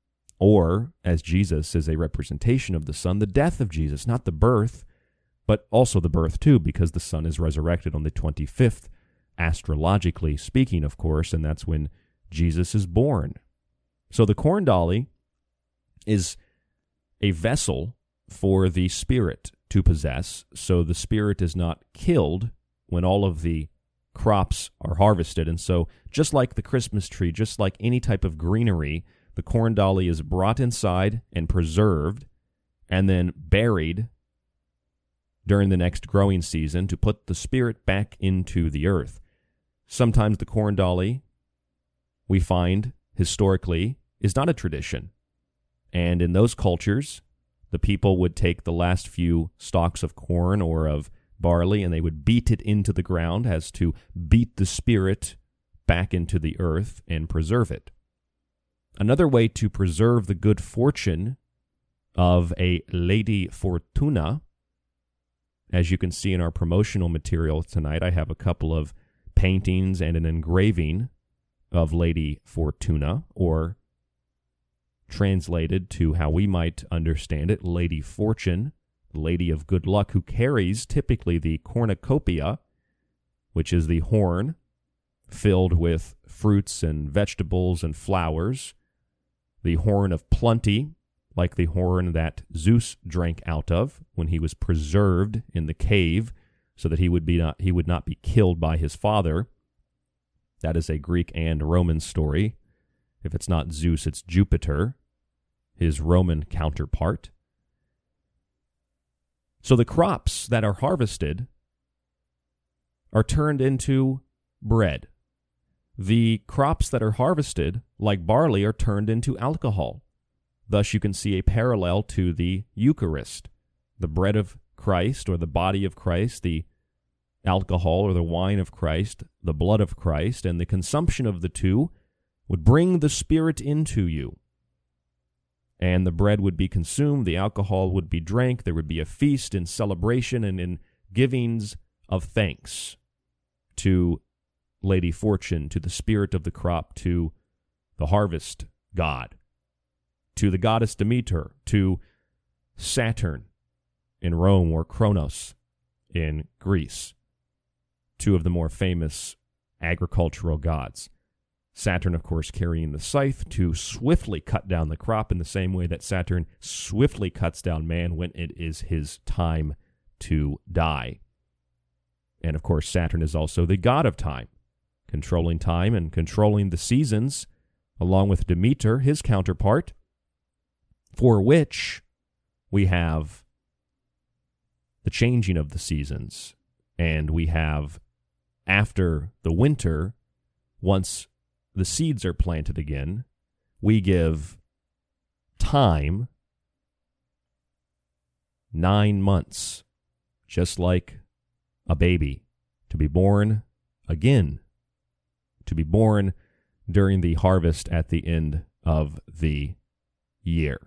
or, as Jesus is a representation of the Son, the death of Jesus, not the birth, but also the birth too, because the Son is resurrected on the 25th, astrologically speaking, of course, and that's when Jesus is born. So the corn dolly is a vessel for the Spirit to possess, so the Spirit is not killed when all of the crops are harvested. And so just like the Christmas tree, just like any type of greenery, the corn dolly is brought inside and preserved and then buried during the next growing season to put the Spirit back into the earth. Sometimes the corn dolly, we find historically, is not a tradition. And in those cultures, the people would take the last few stalks of corn or of barley, and they would beat it into the ground as to beat the Spirit back into the earth and preserve it. Another way to preserve the good fortune of a Lady Fortuna, as you can see in our promotional material tonight, I have a couple of paintings and an engraving of Lady Fortuna, or translated to how we might understand it, Lady Fortune, Lady of Good Luck, who carries typically the cornucopia, which is the horn filled with fruits and vegetables and flowers, the horn of plenty, like the horn that Zeus drank out of when he was preserved in the cave, so that he would not be killed by his father. That is a Greek and Roman story. If it's not Zeus, it's Jupiter, his Roman counterpart. So the crops that are harvested are turned into bread. The crops that are harvested, like barley, are turned into alcohol. Thus you can see a parallel to the Eucharist, the bread of Christ or the body of Christ, the alcohol or the wine of Christ, the blood of Christ, and the consumption of the two would bring the Spirit into you. And the bread would be consumed, the alcohol would be drank, there would be a feast in celebration and in givings of thanks to Lady Fortune, to the Spirit of the crop, to the harvest god, to the goddess Demeter, to Saturn in Rome, or Kronos in Greece, two of the more famous agricultural gods. Saturn, of course, carrying the scythe to swiftly cut down the crop in the same way that Saturn swiftly cuts down man when it is his time to die. And, of course, Saturn is also the god of time and controlling the seasons, along with Demeter, his counterpart, for which we have the changing of the seasons. And we have, after the winter, once the seeds are planted again, we give time 9 months, just like a baby, to be born again, to be born during the harvest at the end of the year.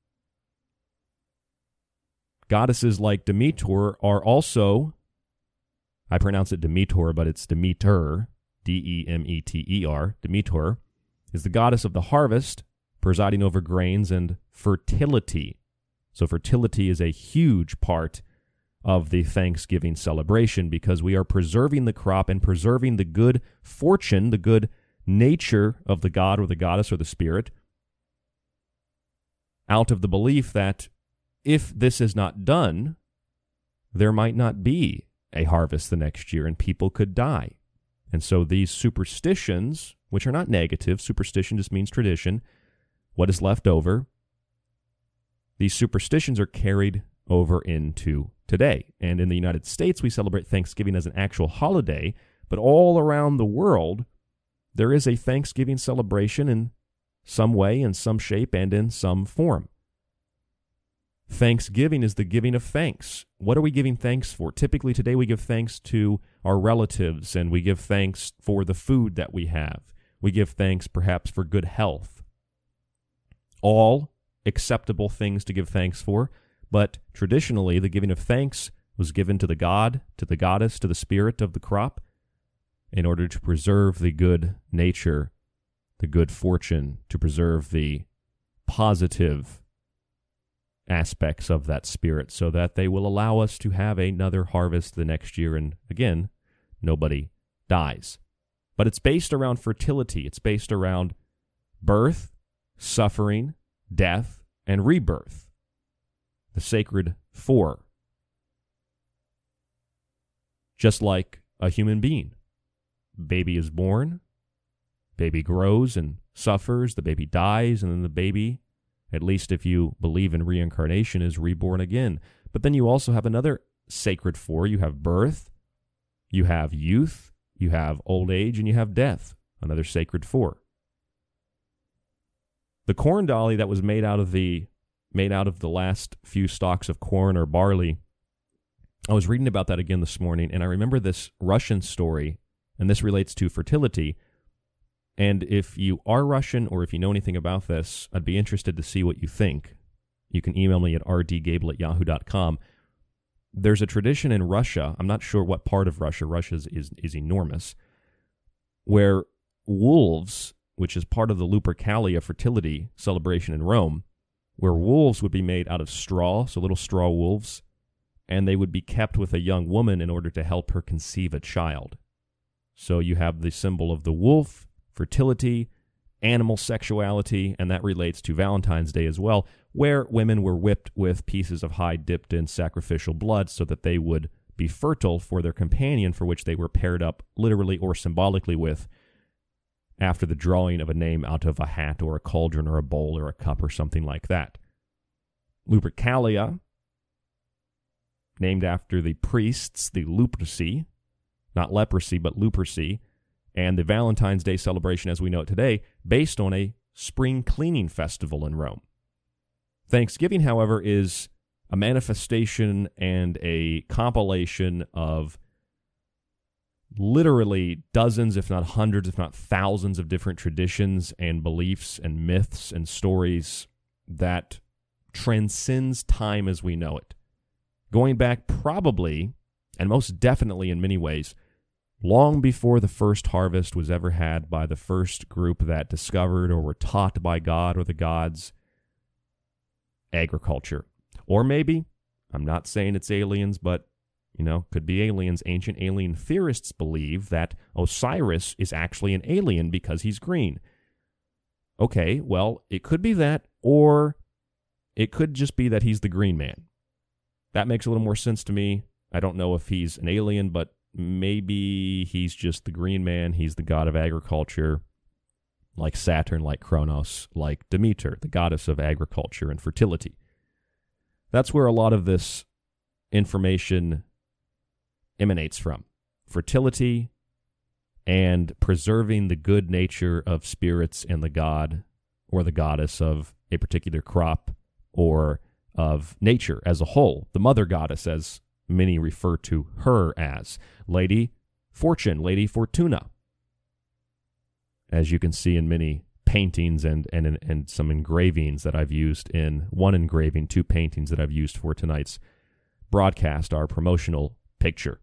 Goddesses like Demeter are also, I pronounce it Demeter, but it's Demeter, Demeter. Demeter is the goddess of the harvest, presiding over grains and fertility. So fertility is a huge part of the Thanksgiving celebration, because we are preserving the crop and preserving the good fortune, the good nature of the god or the goddess or the spirit, out of the belief that if this is not done, there might not be a harvest the next year and people could die. And so these superstitions, which are not negative, superstition just means tradition, what is left over, these superstitions are carried over into today. And in the United States, we celebrate Thanksgiving as an actual holiday, but all around the world, there is a Thanksgiving celebration in some way, in some shape, and in some form. Thanksgiving is the giving of thanks. What are we giving thanks for? Typically today we give thanks to our relatives, and we give thanks for the food that we have. We give thanks perhaps for good health. All acceptable things to give thanks for, but traditionally the giving of thanks was given to the god, to the goddess, to the spirit of the crop in order to preserve the good nature, the good fortune, to preserve the positive aspects of that spirit so that they will allow us to have another harvest the next year and, again, nobody dies. But it's based around fertility. It's based around birth, suffering, death, and rebirth. The sacred four. Just like a human being. Baby is born, baby grows and suffers, the baby dies, and then the baby, at least if you believe in reincarnation, is reborn again. But then you also have another sacred four. You have birth, you have youth, you have old age, and you have death, another sacred four. The corn dolly that was made out of the last few stalks of corn or barley, I was reading about that again this morning, and I remember this Russian story, and this relates to fertility. And if you are Russian or if you know anything about this, I'd be interested to see what you think. You can email me at rdgable@yahoo.com. There's a tradition in Russia, I'm not sure what part of Russia, Russia is enormous, where wolves, which is part of the Lupercalia fertility celebration in Rome, where wolves would be made out of straw, so little straw wolves, and they would be kept with a young woman in order to help her conceive a child. So you have the symbol of the wolf, fertility, animal sexuality, and that relates to Valentine's Day as well, where women were whipped with pieces of hide dipped in sacrificial blood so that they would be fertile for their companion, for which they were paired up literally or symbolically with after the drawing of a name out of a hat or a cauldron or a bowl or a cup or something like that. Lupercalia, named after the priests, the Luperci, not leprosy, but Luperci, and the Valentine's Day celebration as we know it today, based on a spring cleaning festival in Rome. Thanksgiving, however, is a manifestation and a compilation of literally dozens, if not hundreds, if not thousands of different traditions and beliefs and myths and stories that transcends time as we know it. Going back probably, and most definitely in many ways, long before the first harvest was ever had by the first group that discovered or were taught by God or the gods agriculture. Or maybe, I'm not saying it's aliens, but, could be aliens. Ancient alien theorists believe that Osiris is actually an alien because he's green. Okay, well, it could be that, or it could just be that he's the green man. That makes a little more sense to me. I don't know if he's an alien, but maybe he's just the green man. He's the god of agriculture, like Saturn, like Kronos, like Demeter, the goddess of agriculture and fertility. That's where a lot of this information emanates from. Fertility and preserving the good nature of spirits and the god or the goddess of a particular crop or of nature as a whole. The mother goddess, as many refer to her as, Lady Fortune, Lady Fortuna, as you can see in many paintings and some engravings that I've used in one engraving, 2 paintings that I've used for tonight's broadcast, our promotional picture.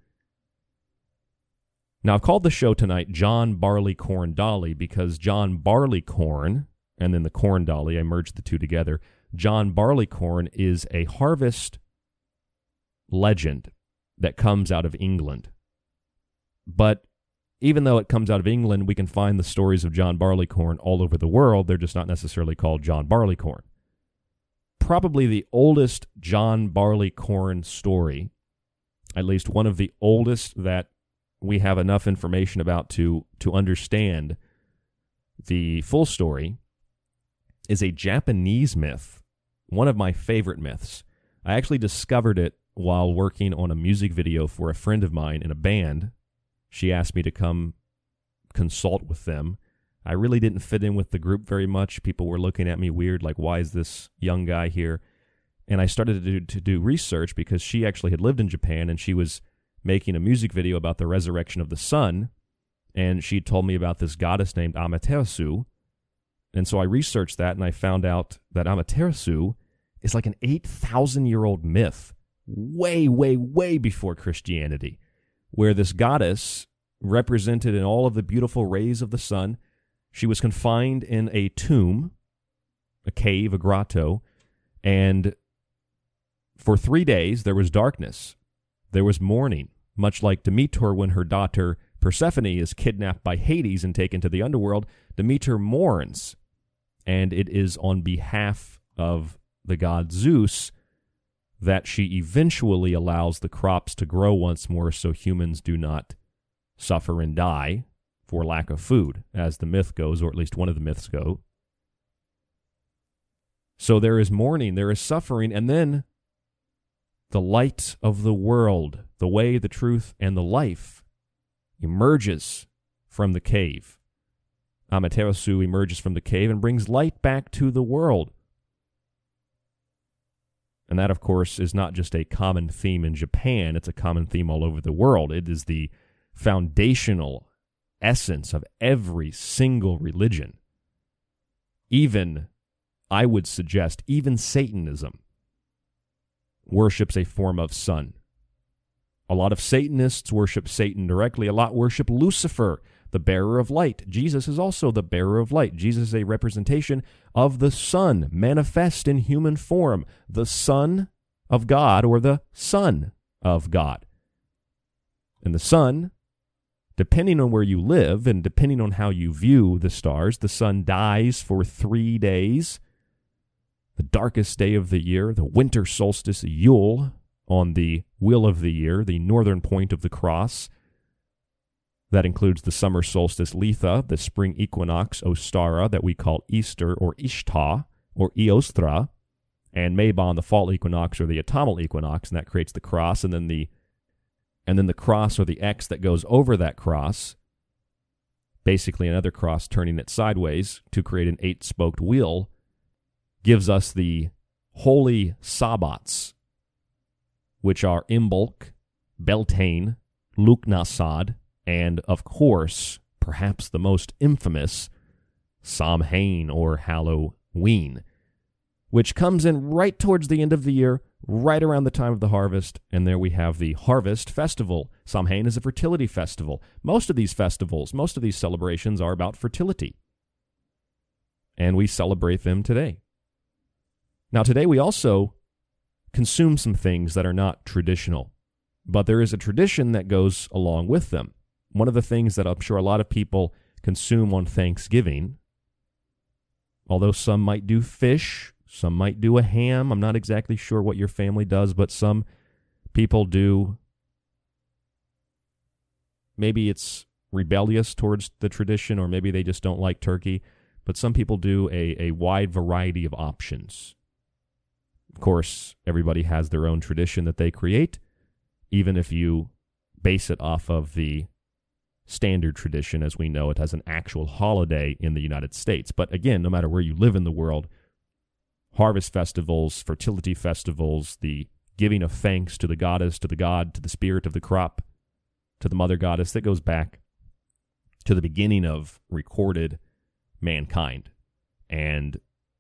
Now, I've called the show tonight John Barleycorn Dolly because John Barleycorn and then the corn dolly, I merged the two together. John Barleycorn is a harvest legend that comes out of England. But even though it comes out of England, we can find the stories of John Barleycorn all over the world. They're just not necessarily called John Barleycorn. probably the oldest John Barleycorn story, at least one of the oldest that we have enough information about to understand the full story, is a Japanese myth, one of my favorite myths. I actually discovered it while working on a music video for a friend of mine in a band. She asked me to come consult with them. I really didn't fit in with the group very much. People were looking at me weird, like, why is this young guy here? And I started to do research because she actually had lived in Japan, and she was making a music video about the resurrection of the sun, and she told me about this goddess named Amaterasu. And so I researched that, and I found out that Amaterasu is like an 8,000-year-old myth, way, way, way before Christianity, where this goddess, represented in all of the beautiful rays of the sun, she was confined in a tomb, a cave, a grotto, and for 3 days there was darkness. There was mourning, much like Demeter when her daughter Persephone is kidnapped by Hades and taken to the underworld. Demeter mourns, and it is on behalf of the god Zeus that she eventually allows the crops to grow once more so humans do not suffer and die for lack of food, as the myth goes, or at least one of the myths go. So there is mourning, there is suffering, and then the light of the world, the way, the truth, and the life emerges from the cave. Amaterasu emerges from the cave and brings light back to the world. And that, of course, is not just a common theme in Japan, it's a common theme all over the world. It is the foundational essence of every single religion. Even, I would suggest, even Satanism worships a form of sun. A lot of Satanists worship Satan directly. A lot worship Lucifer, the bearer of light. Jesus is also the bearer of light. Jesus is a representation of the sun, manifest in human form, the Son of God, or the Son of God. And the sun, depending on where you live and depending on how you view the stars, the sun dies for 3 days. The darkest day of the year, the winter solstice, Yule, on the wheel of the year, the northern point of the cross. That includes the summer solstice, Letha, the spring equinox, Ostara, that we call Easter or Ishtar or Eostra, and Mabon, the fall equinox or the autumnal equinox, and that creates the cross, and then the cross or the X that goes over that cross, basically another cross turning it sideways to create an 8-spoked wheel, gives us the holy Sabbats, which are Imbolc, Beltane, Lughnasadh, and, of course, perhaps the most infamous, Samhain or Halloween, which comes in right towards the end of the year, right around the time of the harvest, and there we have the Harvest Festival. Samhain is a fertility festival. Most of these festivals, most of these celebrations are about fertility, and we celebrate them today. Now, today we also consume some things that are not traditional, but there is a tradition that goes along with them. One of the things that I'm sure a lot of people consume on Thanksgiving, although some might do fish, some might do a ham. I'm not exactly sure what your family does, but some people do. Maybe it's rebellious towards the tradition, or maybe they just don't like turkey, but some people do a wide variety of options. Of course, everybody has their own tradition that they create, even if you base it off of the standard tradition as we know it as an actual holiday in the United States. But again, no matter where you live in the world, harvest festivals, fertility festivals, the giving of thanks to the goddess, to the god, to the spirit of the crop, to the mother goddess, that goes back to the beginning of recorded mankind. And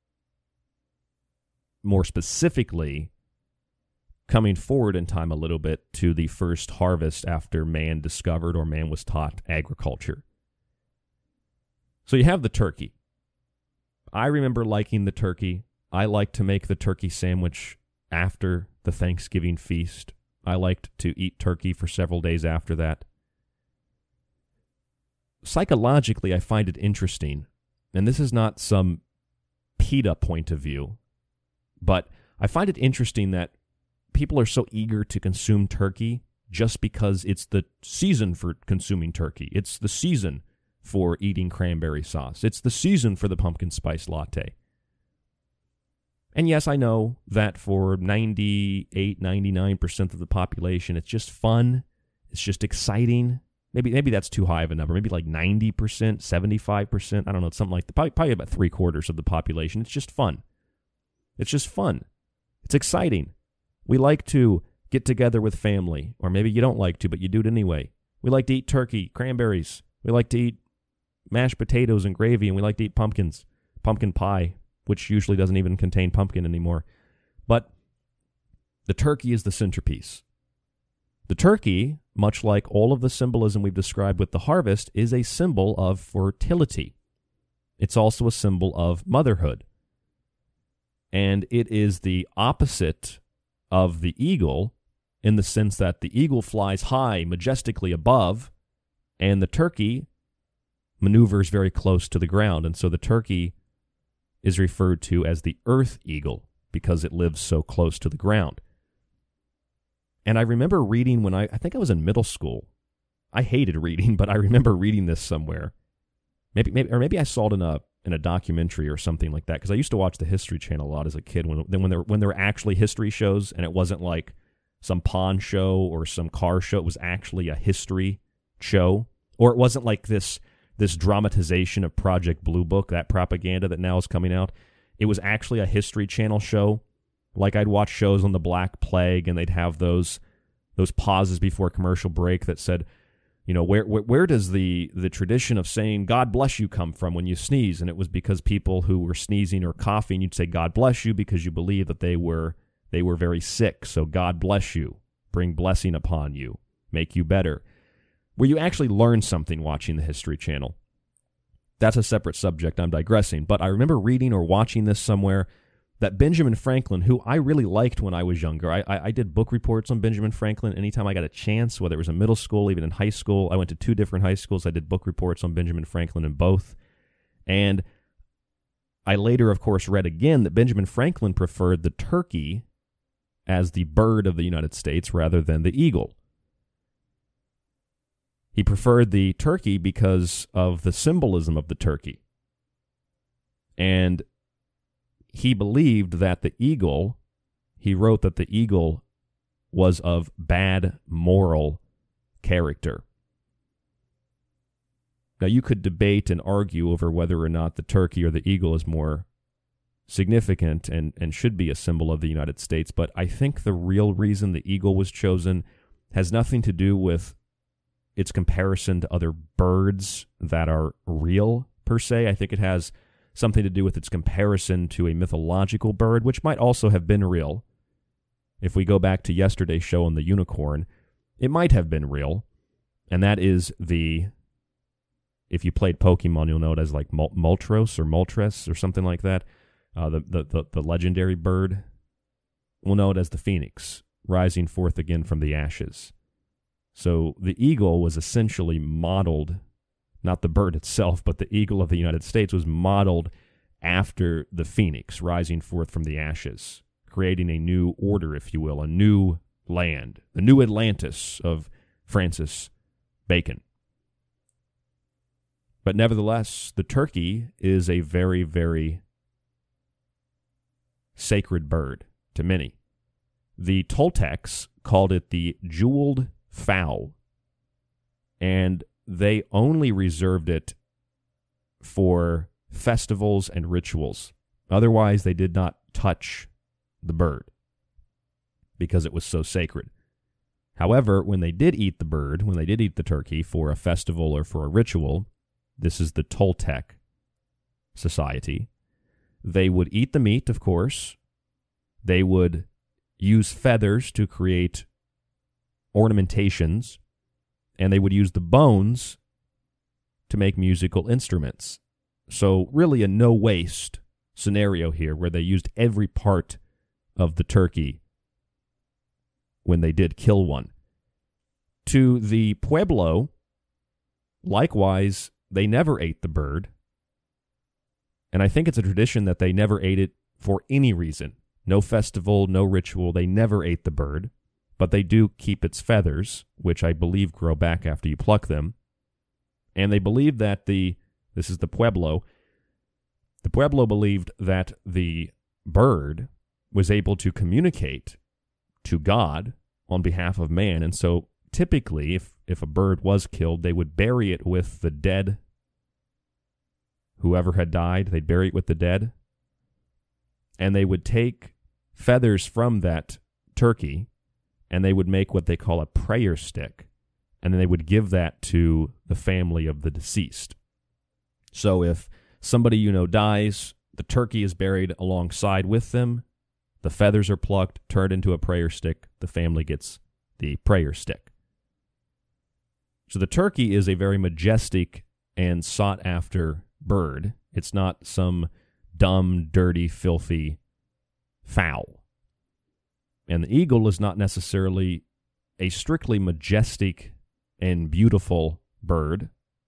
more specifically, coming forward in time a little bit to the first harvest after man discovered or man was taught agriculture. So you have the turkey. I remember liking the turkey. I liked to make the turkey sandwich after the Thanksgiving feast. I liked to eat turkey for several days after that. Psychologically, I find it interesting, and this is not some PETA point of view, But I find it interesting that people are so eager to consume turkey just because it's the season for consuming turkey. It's the season for eating cranberry sauce. It's the season for the pumpkin spice latte. And yes, I know that for 98, 99% of the population, it's just fun. It's just exciting. Maybe that's too high of a number. Maybe like 90%, 75%. I don't know. It's something like that. Probably about 3/4 of the population. It's just fun. It's just fun. It's exciting. We like to get together with family, or maybe you don't like to, but you do it anyway. We like to eat turkey, cranberries. We like to eat mashed potatoes and gravy, and we like to eat pumpkins, pumpkin pie, which usually doesn't even contain pumpkin anymore. But the turkey is the centerpiece. The turkey, much like all of the symbolism we've described with the harvest, is a symbol of fertility. It's also a symbol of motherhood. And it is the opposite of the eagle in the sense that the eagle flies high, majestically above, and the turkey maneuvers very close to the ground. And so the turkey is referred to as the earth eagle because it lives so close to the ground. And I remember reading when I think I was in middle school. I hated reading, but I remember reading this somewhere. Maybe I saw it in a documentary or something like that, because I used to watch the History Channel a lot as a kid when there were actually history shows, and it wasn't like some pawn show or some car show. It was actually a history show, or it wasn't like this dramatization of Project Blue Book, that propaganda that now is coming out. It was actually a History Channel show. Like I'd watch shows on the Black Plague, and they'd have those pauses before commercial break that said, you know, where does the tradition of saying God bless you come from when you sneeze? And it was because people who were sneezing or coughing, you'd say God bless you because you believe that they were very sick. So God bless you, bring blessing upon you, make you better. Where you actually learn something watching the History Channel. That's a separate subject. I'm digressing. But I remember reading or watching this somewhere that Benjamin Franklin, who I really liked when I was younger, I did book reports on Benjamin Franklin anytime I got a chance, whether it was in middle school, even in high school. I went to 2 different high schools. I did book reports on Benjamin Franklin in both. And I later, of course, read again that Benjamin Franklin preferred the turkey as the bird of the United States rather than the eagle. He preferred the turkey because of the symbolism of the turkey. And he believed that the eagle, he wrote that the eagle was of bad moral character. Now, you could debate and argue over whether or not the turkey or the eagle is more significant and should be a symbol of the United States, but I think the real reason the eagle was chosen has nothing to do with its comparison to other birds that are real, per se. I think it has something to do with its comparison to a mythological bird, which might also have been real. If we go back to yesterday's show on the unicorn, it might have been real, and that is if you played Pokemon, you'll know it as like Moltres or Moltres or something like that, the legendary bird. We'll know it as the phoenix, rising forth again from the ashes. So the eagle was essentially modeled, not the bird itself, but the eagle of the United States was modeled after the phoenix rising forth from the ashes, creating a new order, if you will, a new land, the new Atlantis of Francis Bacon. But nevertheless, the turkey is a very, very sacred bird to many. The Toltecs called it the jeweled fowl, and they only reserved it for festivals and rituals. Otherwise, they did not touch the bird because it was so sacred. However, when they did eat the bird, when they did eat the turkey for a festival or for a ritual, this is the Toltec society, they would eat the meat, of course. They would use feathers to create ornamentations, and they would use the bones to make musical instruments. So really a no-waste scenario here where they used every part of the turkey when they did kill one. To the Pueblo, likewise, they never ate the bird, and I think it's a tradition that they never ate it for any reason. No festival, no ritual. They never ate the bird, but they do keep its feathers, which I believe grow back after you pluck them. And they believe that this is the Pueblo believed that the bird was able to communicate to God on behalf of man. And so typically, if a bird was killed, they would bury it with the dead. Whoever had died, they'd bury it with the dead. And they would take feathers from that turkey, and they would make what they call a prayer stick. And then they would give that to the family of the deceased. So if somebody you know dies, the turkey is buried alongside with them, the feathers are plucked, turned into a prayer stick, the family gets the prayer stick. So the turkey is a very majestic and sought-after bird. It's not some dumb, dirty, filthy fowl. And the eagle is not necessarily a strictly majestic and beautiful bird.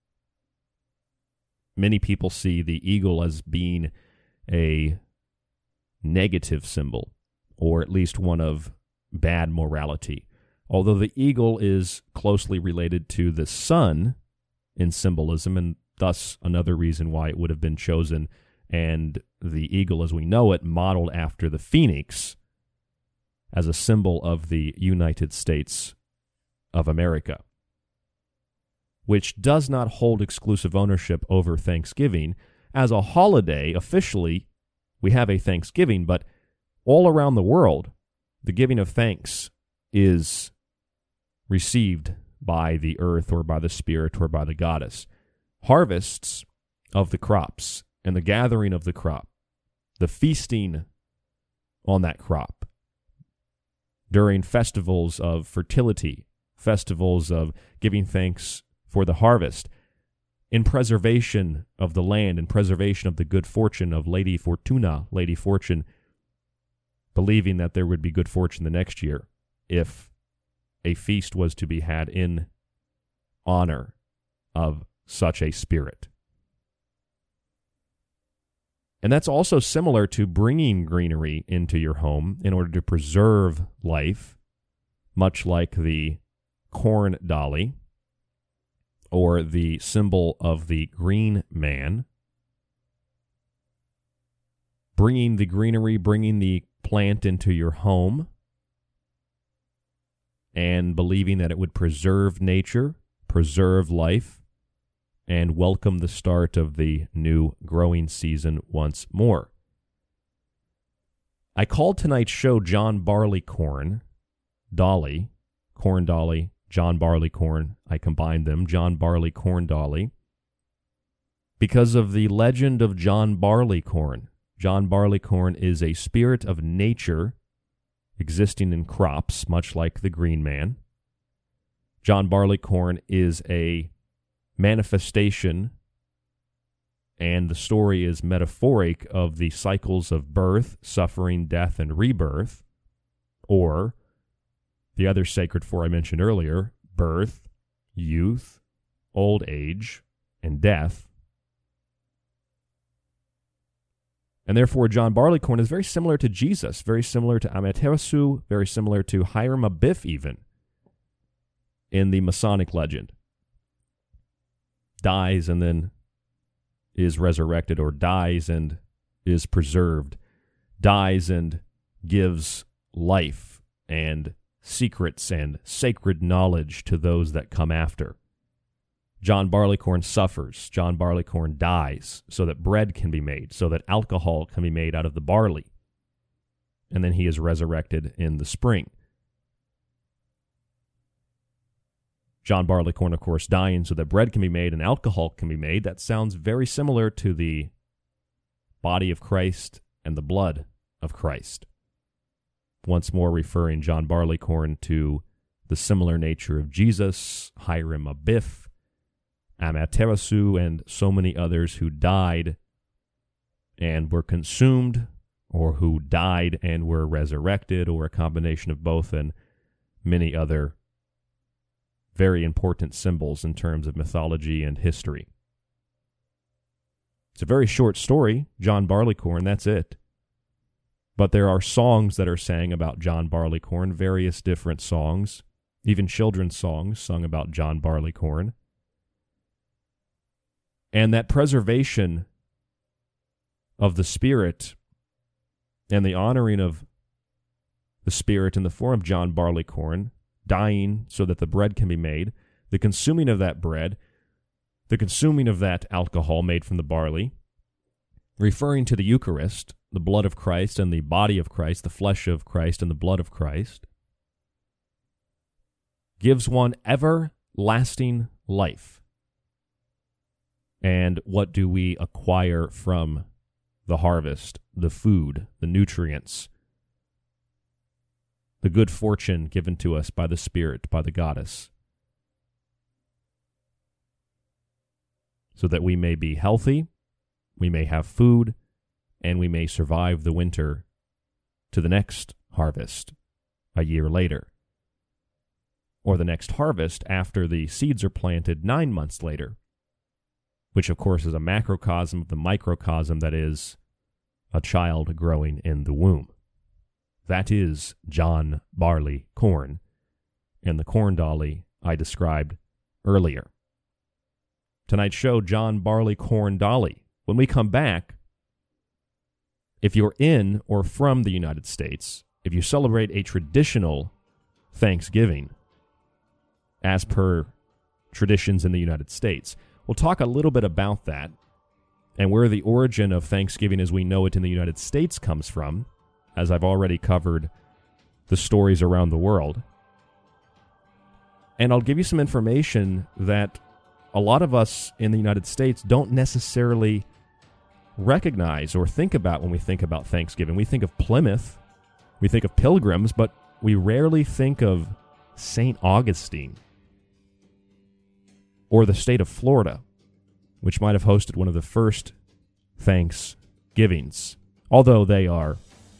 Many people see the eagle as being a negative symbol, or at least one of bad morality. Although the eagle is closely related to the sun in symbolism, and thus another reason why it would have been chosen, and the eagle as we know it modeled after the phoenix as a symbol of the United States of America, which does not hold exclusive ownership over Thanksgiving. As a holiday, officially, we have a Thanksgiving, but all around the world, the giving of thanks is received by the earth or by the spirit or by the goddess. Harvests of the crops and the gathering of the crop, the feasting on that crop, during festivals of fertility, festivals of giving thanks for the harvest, in preservation of the land, in preservation of the good fortune of Lady Fortuna, Lady Fortune, believing that there would be good fortune the next year if a feast was to be had in honor of such a spirit. And that's also similar to bringing greenery into your home in order to preserve life, much like the corn dolly, or the symbol of the green man. Bringing the greenery, bringing the plant into your home, and believing that it would preserve nature, preserve life, and welcome the start of the new growing season once more. I called tonight's show John Barleycorn Dolly, Corn Dolly, John Barleycorn. I combined them, John Barleycorn Dolly, because of the legend of John Barleycorn. John Barleycorn is a spirit of nature existing in crops, much like the green man. John Barleycorn is a manifestation, and the story is metaphoric of the cycles of birth, suffering, death, and rebirth, or the other sacred four I mentioned earlier: birth, youth, old age, and death. And therefore, John Barleycorn is very similar to Jesus, very similar to Amaterasu, very similar to Hiram Abiff even, in the Masonic legend. Dies and then is resurrected, or dies and is preserved, dies and gives life and secrets and sacred knowledge to those that come after. John Barleycorn suffers. John Barleycorn dies so that bread can be made, so that alcohol can be made out of the barley. And then he is resurrected in the spring. John Barleycorn, of course, dying so that bread can be made and alcohol can be made. That sounds very similar to the body of Christ and the blood of Christ. Once more referring John Barleycorn to the similar nature of Jesus, Hiram Abiff, Amaterasu, and so many others who died and were consumed, or who died and were resurrected, or a combination of both, and many other very important symbols in terms of mythology and history. It's a very short story, John Barleycorn, that's it. But there are songs that are sang about John Barleycorn, various different songs, even children's songs sung about John Barleycorn. And that preservation of the Spirit and the honoring of the Spirit in the form of John Barleycorn, dying so that the bread can be made, the consuming of that bread, the consuming of that alcohol made from the barley, referring to the Eucharist, the blood of Christ and the body of Christ, the flesh of Christ and the blood of Christ, gives one everlasting life. And what do we acquire from the harvest, the food, the nutrients, the good fortune given to us by the Spirit, by the Goddess, so that we may be healthy, we may have food, and we may survive the winter to the next harvest a year later, or the next harvest after the seeds are planted 9 months later, which of course is a macrocosm of the microcosm that is a child growing in the womb. That is John Barleycorn and the corn dolly I described earlier. Tonight's show, John Barleycorn Dolly. When we come back, if you're in or from the United States, if you celebrate a traditional Thanksgiving, as per traditions in the United States, we'll talk a little bit about that and where the origin of Thanksgiving as we know it in the United States comes from, as I've already covered the stories around the world. And I'll give you some information that a lot of us in the United States don't necessarily recognize or think about when we think about Thanksgiving. We think of Plymouth, we think of pilgrims, but we rarely think of St. Augustine or the state of Florida, which might have hosted one of the first Thanksgivings, although they are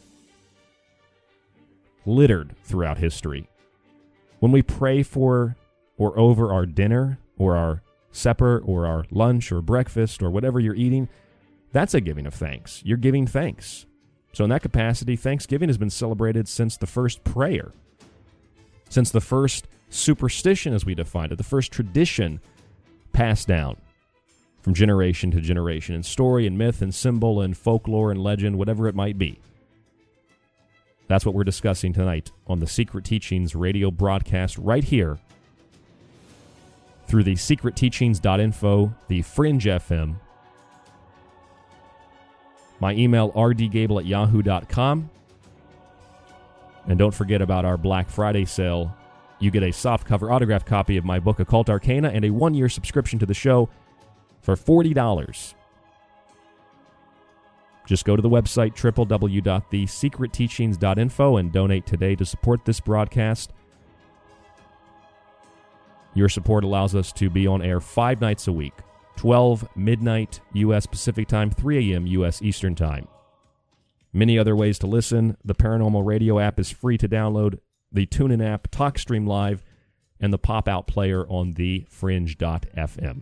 littered throughout history. When we pray for or over our dinner or our supper or our lunch or breakfast or whatever you're eating, that's a giving of thanks. You're giving thanks. So in that capacity, Thanksgiving has been celebrated since the first prayer, since the first superstition as we defined it, the first tradition passed down from generation to generation in story and myth and symbol and folklore and legend, whatever it might be. That's what we're discussing tonight on the Secret Teachings radio broadcast right here through the secretteachings.info, the Fringe FM. My email, rdgable@yahoo.com. And don't forget about our Black Friday sale. You get a softcover autographed copy of my book, Occult Arcana, and a 1-year subscription to the show for $40. Just go to the website, www.thesecretteachings.info, and donate today to support this broadcast. Your support allows us to be on air 5 nights a week, 12 midnight U.S. Pacific Time, 3 a.m. U.S. Eastern Time. Many other ways to listen. The Paranormal Radio app is free to download. The TuneIn app, TalkStream Live, and the pop-out player on the Fringe.fm.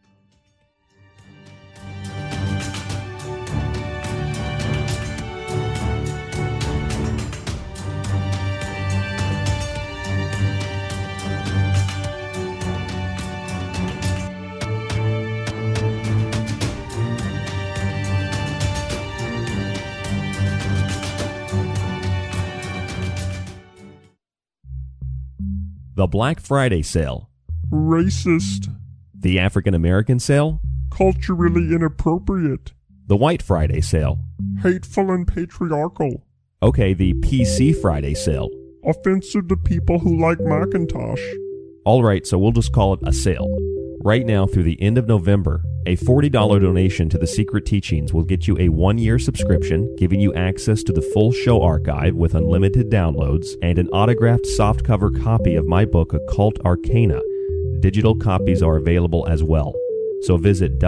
The Black Friday sale. Racist. The African American sale. Culturally inappropriate. The White Friday sale. Hateful and patriarchal. Okay, the PC Friday sale. Offensive to people who like Macintosh. All right, so we'll just call it a sale. Right now, through the end of November, a $40 donation to The Secret Teachings will get you a 1-year subscription, giving you access to the full show archive with unlimited downloads and an autographed softcover copy of my book, Occult Arcana. Digital copies are available as well. So visit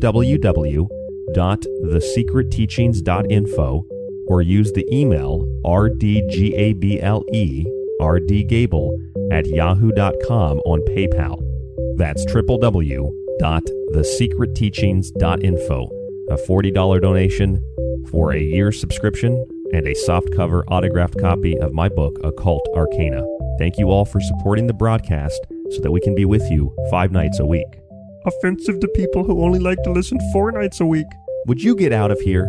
www.thesecretteachings.info or use the email rdgable@yahoo.com on PayPal. That's www.thesecretteachings.info. A $40 donation for a year subscription and a softcover autographed copy of my book, Occult Arcana. Thank you all for supporting the broadcast so that we can be with you 5 nights a week. Offensive to people who only like to listen 4 nights a week. Would you get out of here?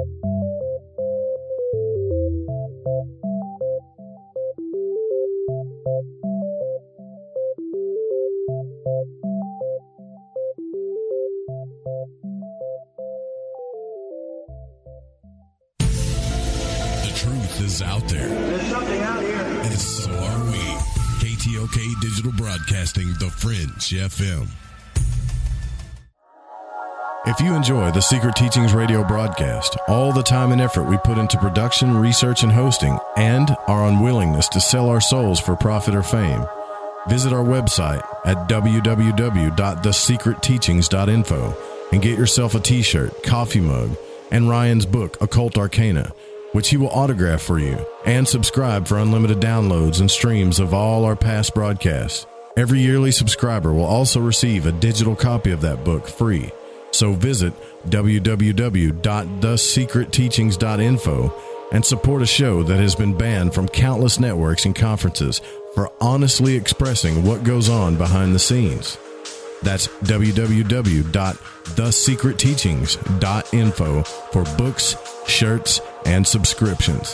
Is out there. There's something out here. And so are we. KTOK Digital Broadcasting, The Fringe FM. If you enjoy the Secret Teachings radio broadcast, all the time and effort we put into production, research, and hosting, and our unwillingness to sell our souls for profit or fame, visit our website at www.thesecretteachings.info and get yourself a t-shirt, coffee mug, and Ryan's book, Occult Arcana, which he will autograph for you, and subscribe for unlimited downloads and streams of all our past broadcasts. Every yearly subscriber will also receive a digital copy of that book free. So visit www.thesecretteachings.info and support a show that has been banned from countless networks and conferences for honestly expressing what goes on behind the scenes. That's www.thesecretteachings.info for books, shirts, and subscriptions.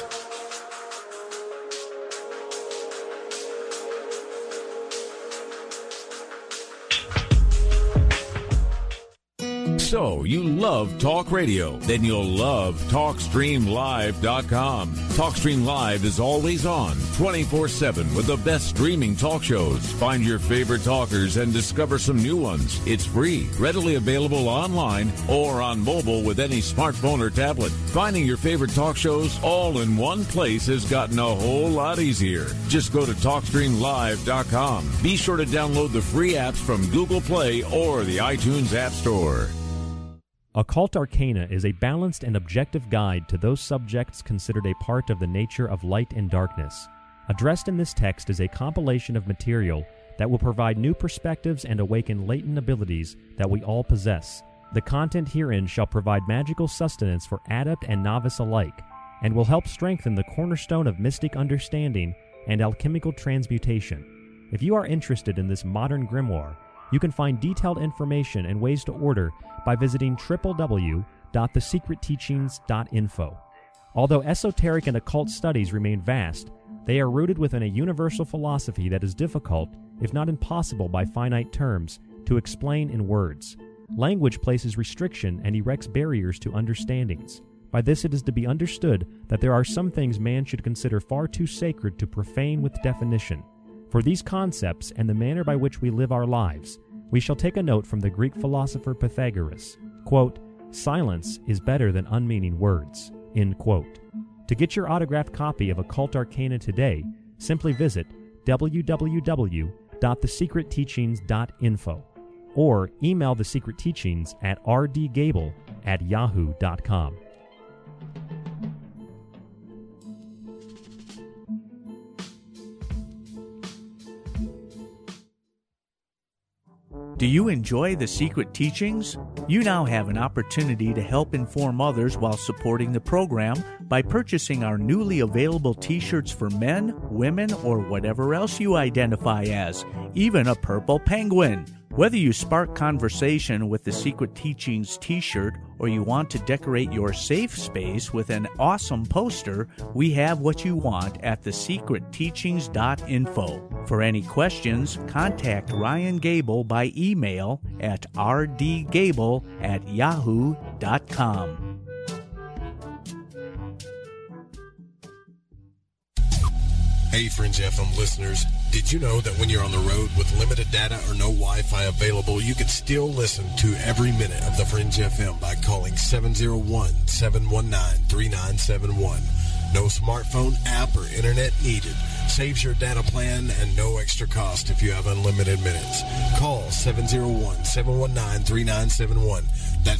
So, you love talk radio? Then you'll love TalkStreamLive.com. TalkStream Live is always on, 24/7 with the best streaming talk shows. Find your favorite talkers and discover some new ones. It's free, readily available online or on mobile with any smartphone or tablet. Finding your favorite talk shows all in one place has gotten a whole lot easier. Just go to TalkStreamLive.com. Be sure to download the free apps from Google Play or the iTunes App Store. Occult Arcana is a balanced and objective guide to those subjects considered a part of the nature of light and darkness. Addressed in this text is a compilation of material that will provide new perspectives and awaken latent abilities that we all possess. The content herein shall provide magical sustenance for adept and novice alike, and will help strengthen the cornerstone of mystic understanding and alchemical transmutation. If you are interested in this modern grimoire, you can find detailed information and ways to order by visiting www.thesecretteachings.info. Although esoteric and occult studies remain vast, they are rooted within a universal philosophy that is difficult, if not impossible by finite terms, to explain in words. Language places restriction and erects barriers to understandings. By this it is to be understood that there are some things man should consider far too sacred to profane with definition. For these concepts and the manner by which we live our lives, we shall take a note from the Greek philosopher Pythagoras. Quote, "Silence is better than unmeaning words." End quote. To get your autographed copy of Occult Arcana today, simply visit www.thesecretteachings.info or email The Secret Teachings at rdgable@yahoo.com. Do you enjoy The Secret Teachings? You now have an opportunity to help inform others while supporting the program by purchasing our newly available t-shirts for men, women, or whatever else you identify as, even a purple penguin. Whether you spark conversation with the Secret Teachings t-shirt or you want to decorate your safe space with an awesome poster, we have what you want at thesecretteachings.info. For any questions, contact Ryan Gable by email at rdgable@yahoo.com. Hey, Fringe FM listeners, did you know that when you're on the road with limited data or no Wi-Fi available, you can still listen to every minute of the Fringe FM by calling 701-719-3971. No smartphone app or internet needed. Saves your data plan and no extra cost if you have unlimited minutes. Call 701-719-3971. That's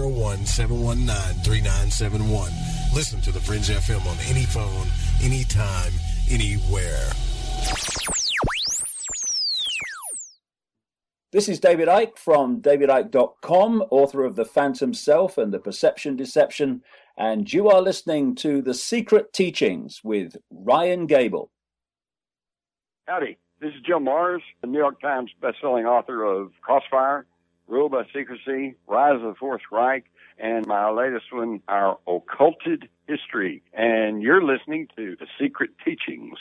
701-719-3971. Listen to the Fringe FM on any phone, anytime, anywhere. This is David Icke from davidicke.com, author of The Phantom Self and The Perception Deception, and you are listening to The Secret Teachings with Ryan Gable. Howdy, this is Jim Mars, the New York Times bestselling author of Crossfire, Ruled by Secrecy, Rise of the Fourth Reich, and my latest one, Our Occulted History. And you're listening to The Secret Teachings.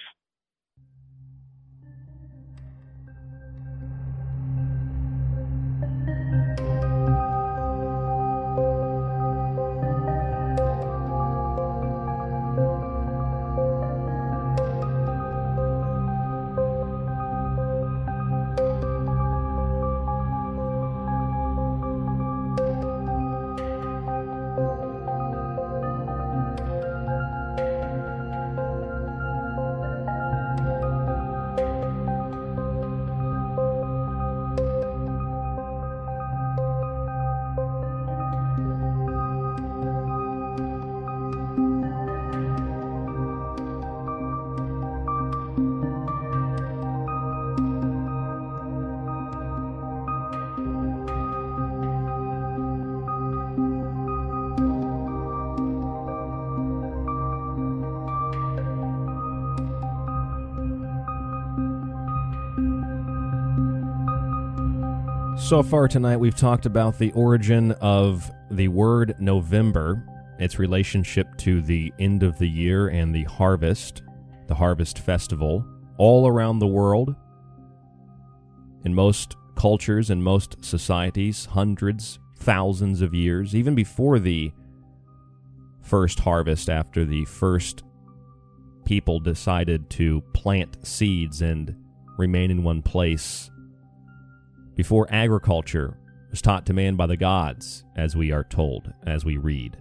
So far tonight, we've talked about the origin of the word November, its relationship to the end of the year and the Harvest Festival, all around the world. In most cultures and most societies, hundreds, thousands of years, even before the first harvest, after the first people decided to plant seeds and remain in one place, before agriculture was taught to man by the gods, as we are told, as we read.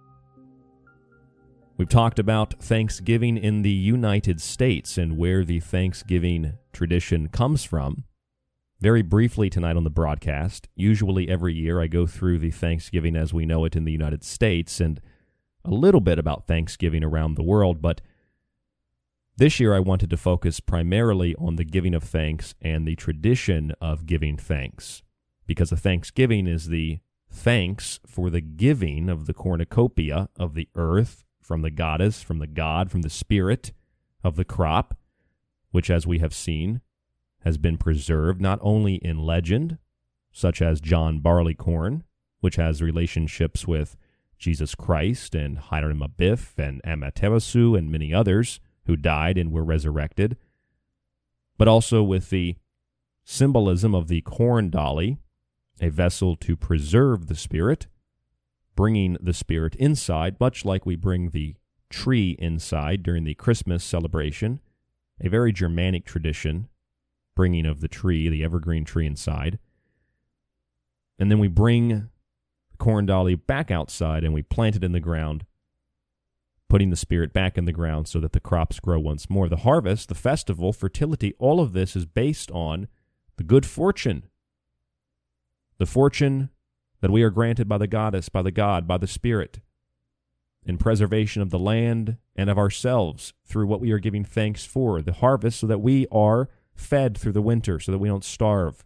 We've talked about Thanksgiving in the United States and where the Thanksgiving tradition comes from. Very briefly tonight on the broadcast. Usually every year I go through the Thanksgiving as we know it in the United States and a little bit about Thanksgiving around the world, but this year I wanted to focus primarily on the giving of thanks and the tradition of giving thanks, because the Thanksgiving is the thanks for the giving of the cornucopia of the earth from the goddess, from the god, from the spirit of the crop, which, as we have seen, has been preserved not only in legend, such as John Barleycorn, which has relationships with Jesus Christ and Hiram Abiff and Amaterasu and many others who died and were resurrected, but also with the symbolism of the corn dolly, a vessel to preserve the spirit, bringing the spirit inside, much like we bring the tree inside during the Christmas celebration, a very Germanic tradition, bringing of the tree, the evergreen tree inside. And then we bring the corn dolly back outside and we plant it in the ground, putting the spirit back in the ground so that the crops grow once more. The harvest, the festival, fertility, all of this is based on the good fortune. The fortune that we are granted by the goddess, by the god, by the spirit, in preservation of the land and of ourselves through what we are giving thanks for. The harvest so that we are fed through the winter, so that we don't starve.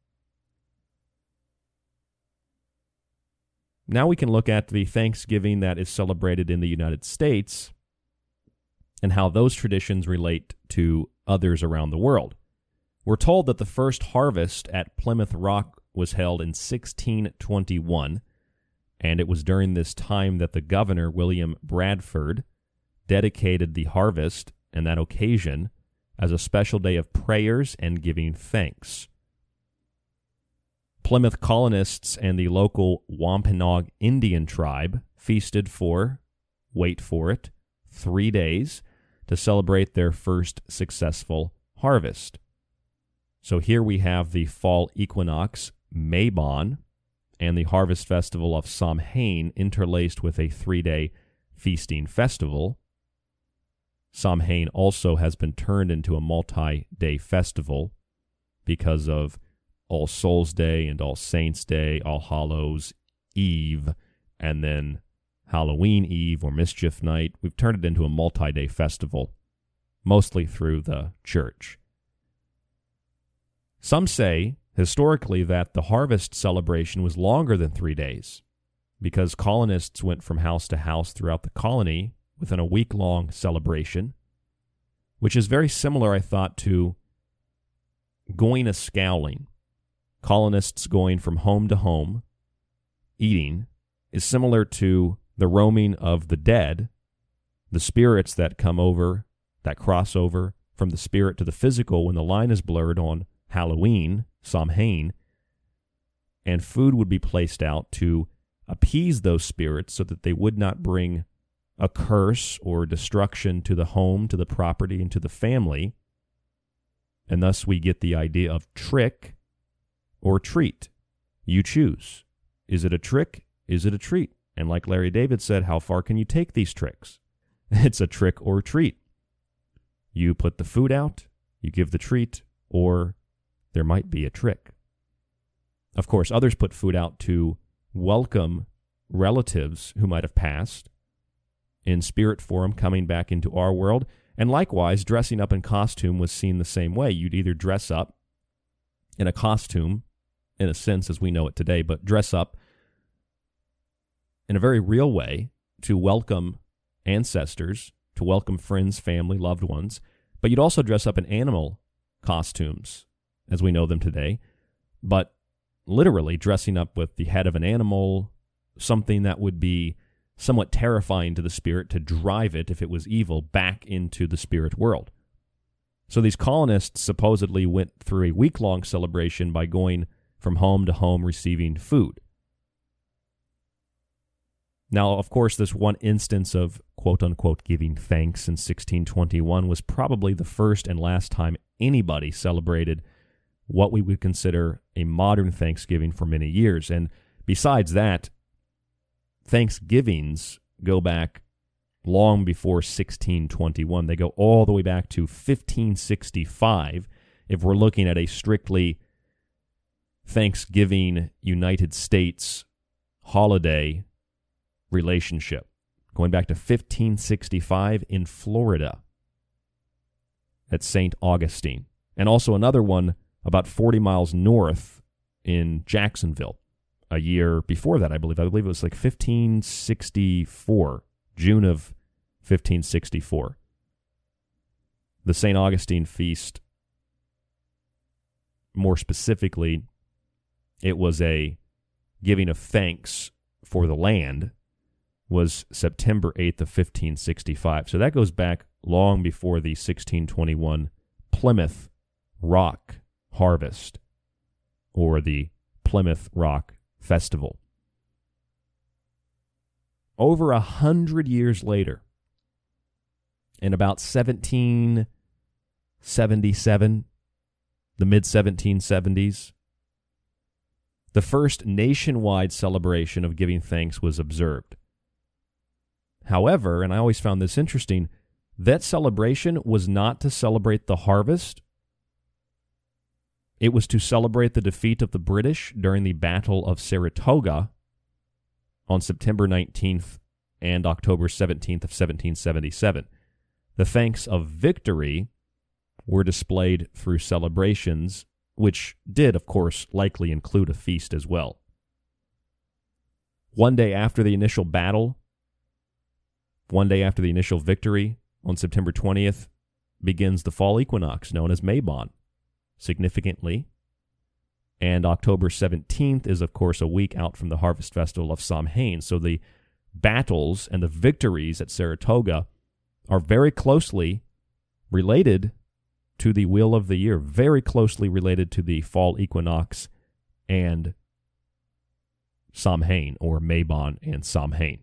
Now we can look at the Thanksgiving that is celebrated in the United States and how those traditions relate to others around the world. We're told that the first harvest at Plymouth Rock was held in 1621, and it was during this time that the governor, William Bradford, dedicated the harvest and that occasion as a special day of prayers and giving thanks. Plymouth colonists and the local Wampanoag Indian tribe feasted for, wait for it, 3 days to celebrate their first successful harvest. So here we have the fall equinox, Mabon, and the harvest festival of Samhain interlaced with a 3-day feasting festival. Samhain also has been turned into a multi-day festival because of All Souls Day and All Saints Day, All Hallows Eve, and then Halloween Eve or Mischief Night. We've turned it into a multi-day festival, mostly through the church. Some say historically that the harvest celebration was longer than 3 days because colonists went from house to house throughout the colony within a week-long celebration, which is very similar, I thought, to going a-scowling. Colonists going from home to home, eating, is similar to the roaming of the dead, the spirits that come over, that cross over from the spirit to the physical when the line is blurred on Halloween, Samhain, and food would be placed out to appease those spirits so that they would not bring a curse or destruction to the home, to the property, and to the family. And thus we get the idea of trick or treat. You choose. Is it a trick? Is it a treat? And like Larry David said, how far can you take these tricks? It's a trick or treat. You put the food out, you give the treat, or there might be a trick. Of course, others put food out to welcome relatives who might have passed in spirit form coming back into our world. And likewise, dressing up in costume was seen the same way. You'd either dress up in a costume, in a sense as we know it today, but dress up in a very real way to welcome ancestors, to welcome friends, family, loved ones. But you'd also dress up in animal costumes, as we know them today, but literally dressing up with the head of an animal, something that would be somewhat terrifying to the spirit to drive it, if it was evil, back into the spirit world. So these colonists supposedly went through a week-long celebration by going from home to home receiving food. Now, of course, this one instance of quote-unquote giving thanks in 1621 was probably the first and last time anybody celebrated what we would consider a modern Thanksgiving for many years. And besides that, Thanksgivings go back long before 1621. They go all the way back to 1565 if we're looking at a strictly Thanksgiving United States holiday relationship, going back to 1565 in Florida at St. Augustine, and also another one about 40 miles north in Jacksonville a year before that, I believe. I believe it was like 1564, June of 1564. The St. Augustine feast, more specifically, it was a giving of thanks for the land, was September 8th of 1565. So that goes back long before the 1621 Plymouth Rock Harvest or the Plymouth Rock Festival. Over 100 years later, in about 1777, the mid-1770s, the first nationwide celebration of giving thanks was observed. However, and I always found this interesting, that celebration was not to celebrate the harvest. It was to celebrate the defeat of the British during the Battle of Saratoga on September 19th and October 17th of 1777. The thanks of victory were displayed through celebrations, which did, of course, likely include a feast as well. One day after the initial battle, one day after the initial victory, on September 20th, begins the fall equinox known as Mabon, significantly. And October 17th is, of course, a week out from the harvest festival of Samhain. So the battles and the victories at Saratoga are very closely related to the wheel of the year, very closely related to the fall equinox and Samhain, or Mabon and Samhain.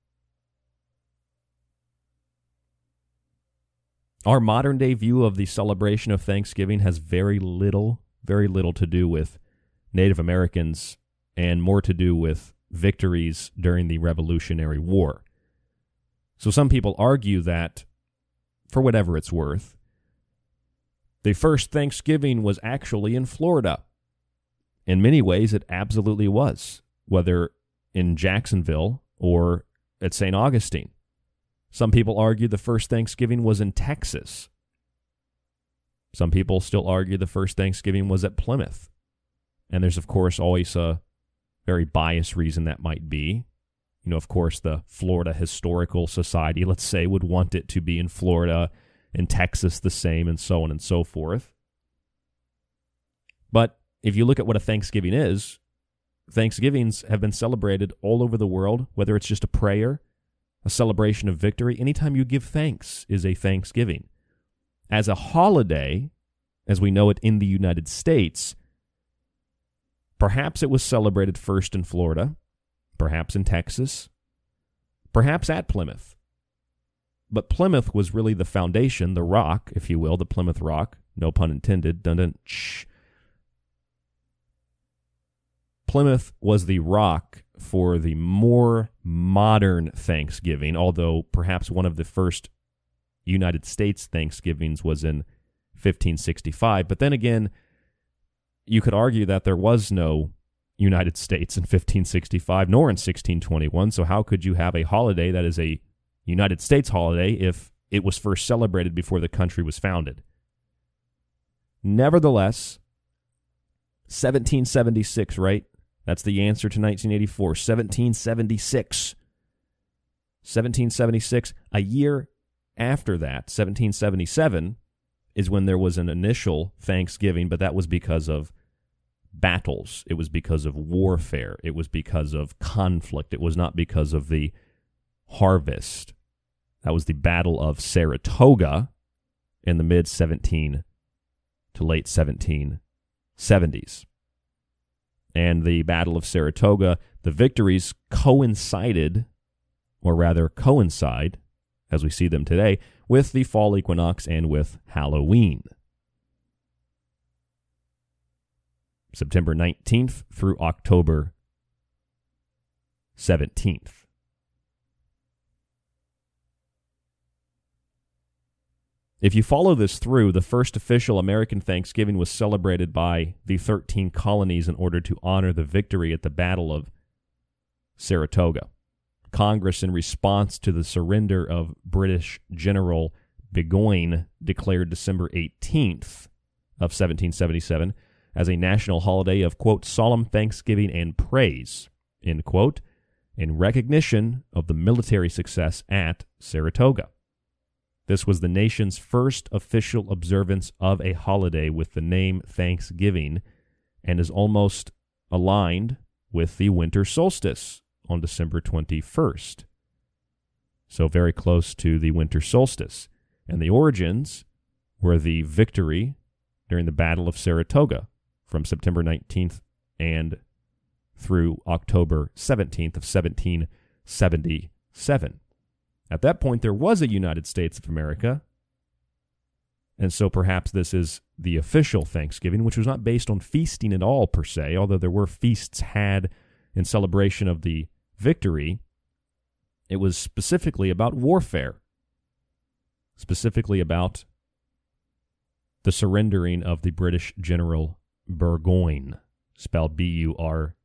Our modern-day view of the celebration of Thanksgiving has very little to do with Native Americans and more to do with victories during the Revolutionary War. So some people argue that, for whatever it's worth, the first Thanksgiving was actually in Florida. In many ways, it absolutely was, whether in Jacksonville or at St. Augustine. Some people argue the first Thanksgiving was in Texas. Some people still argue the first Thanksgiving was at Plymouth. And there's, of course, always a very biased reason that might be. You know, of course, the Florida Historical Society, let's say, would want it to be in Florida and Texas the same, and so on and so forth. But if you look at what a Thanksgiving is, Thanksgivings have been celebrated all over the world, whether it's just a prayer, a celebration of victory. Anytime you give thanks is a Thanksgiving. As a holiday, as we know it in the United States, perhaps it was celebrated first in Florida, perhaps in Texas, perhaps at Plymouth. But Plymouth was really the foundation, the rock, if you will, the Plymouth Rock, no pun intended, dun-dun-shh. Plymouth was the rock for the more modern Thanksgiving, although perhaps one of the first United States Thanksgivings was in 1565. But then again, you could argue that there was no United States in 1565, nor in 1621, so how could you have a holiday that is a United States holiday if it was first celebrated before the country was founded? Nevertheless, 1776, right? That's the answer to 1984. 1776. 1776. A year after that, 1777, is when there was an initial Thanksgiving, but that was because of battles. It was because of warfare. It was because of conflict. It was not because of the harvest. That was the Battle of Saratoga in the mid-17 to late 1770s. And the Battle of Saratoga, the victories coincide, as we see them today, with the fall equinox and with Halloween. September 19th through October 17th. If you follow this through, the first official American Thanksgiving was celebrated by the 13 colonies in order to honor the victory at the Battle of Saratoga. Congress, in response to the surrender of British General Burgoyne, declared December 18th of 1777 as a national holiday of, quote, solemn thanksgiving and praise, end quote, in recognition of the military success at Saratoga. This was the nation's first official observance of a holiday with the name Thanksgiving and is almost aligned with the winter solstice on December 21st. So very close to the winter solstice. And the origins were the victory during the Battle of Saratoga from September 19th and through October 17th of 1777. At that point, there was a United States of America, and so perhaps this is the official Thanksgiving, which was not based on feasting at all, per se, although there were feasts had in celebration of the victory. It was specifically about warfare, specifically about the surrendering of the British General Burgoyne, spelled Burgoyne.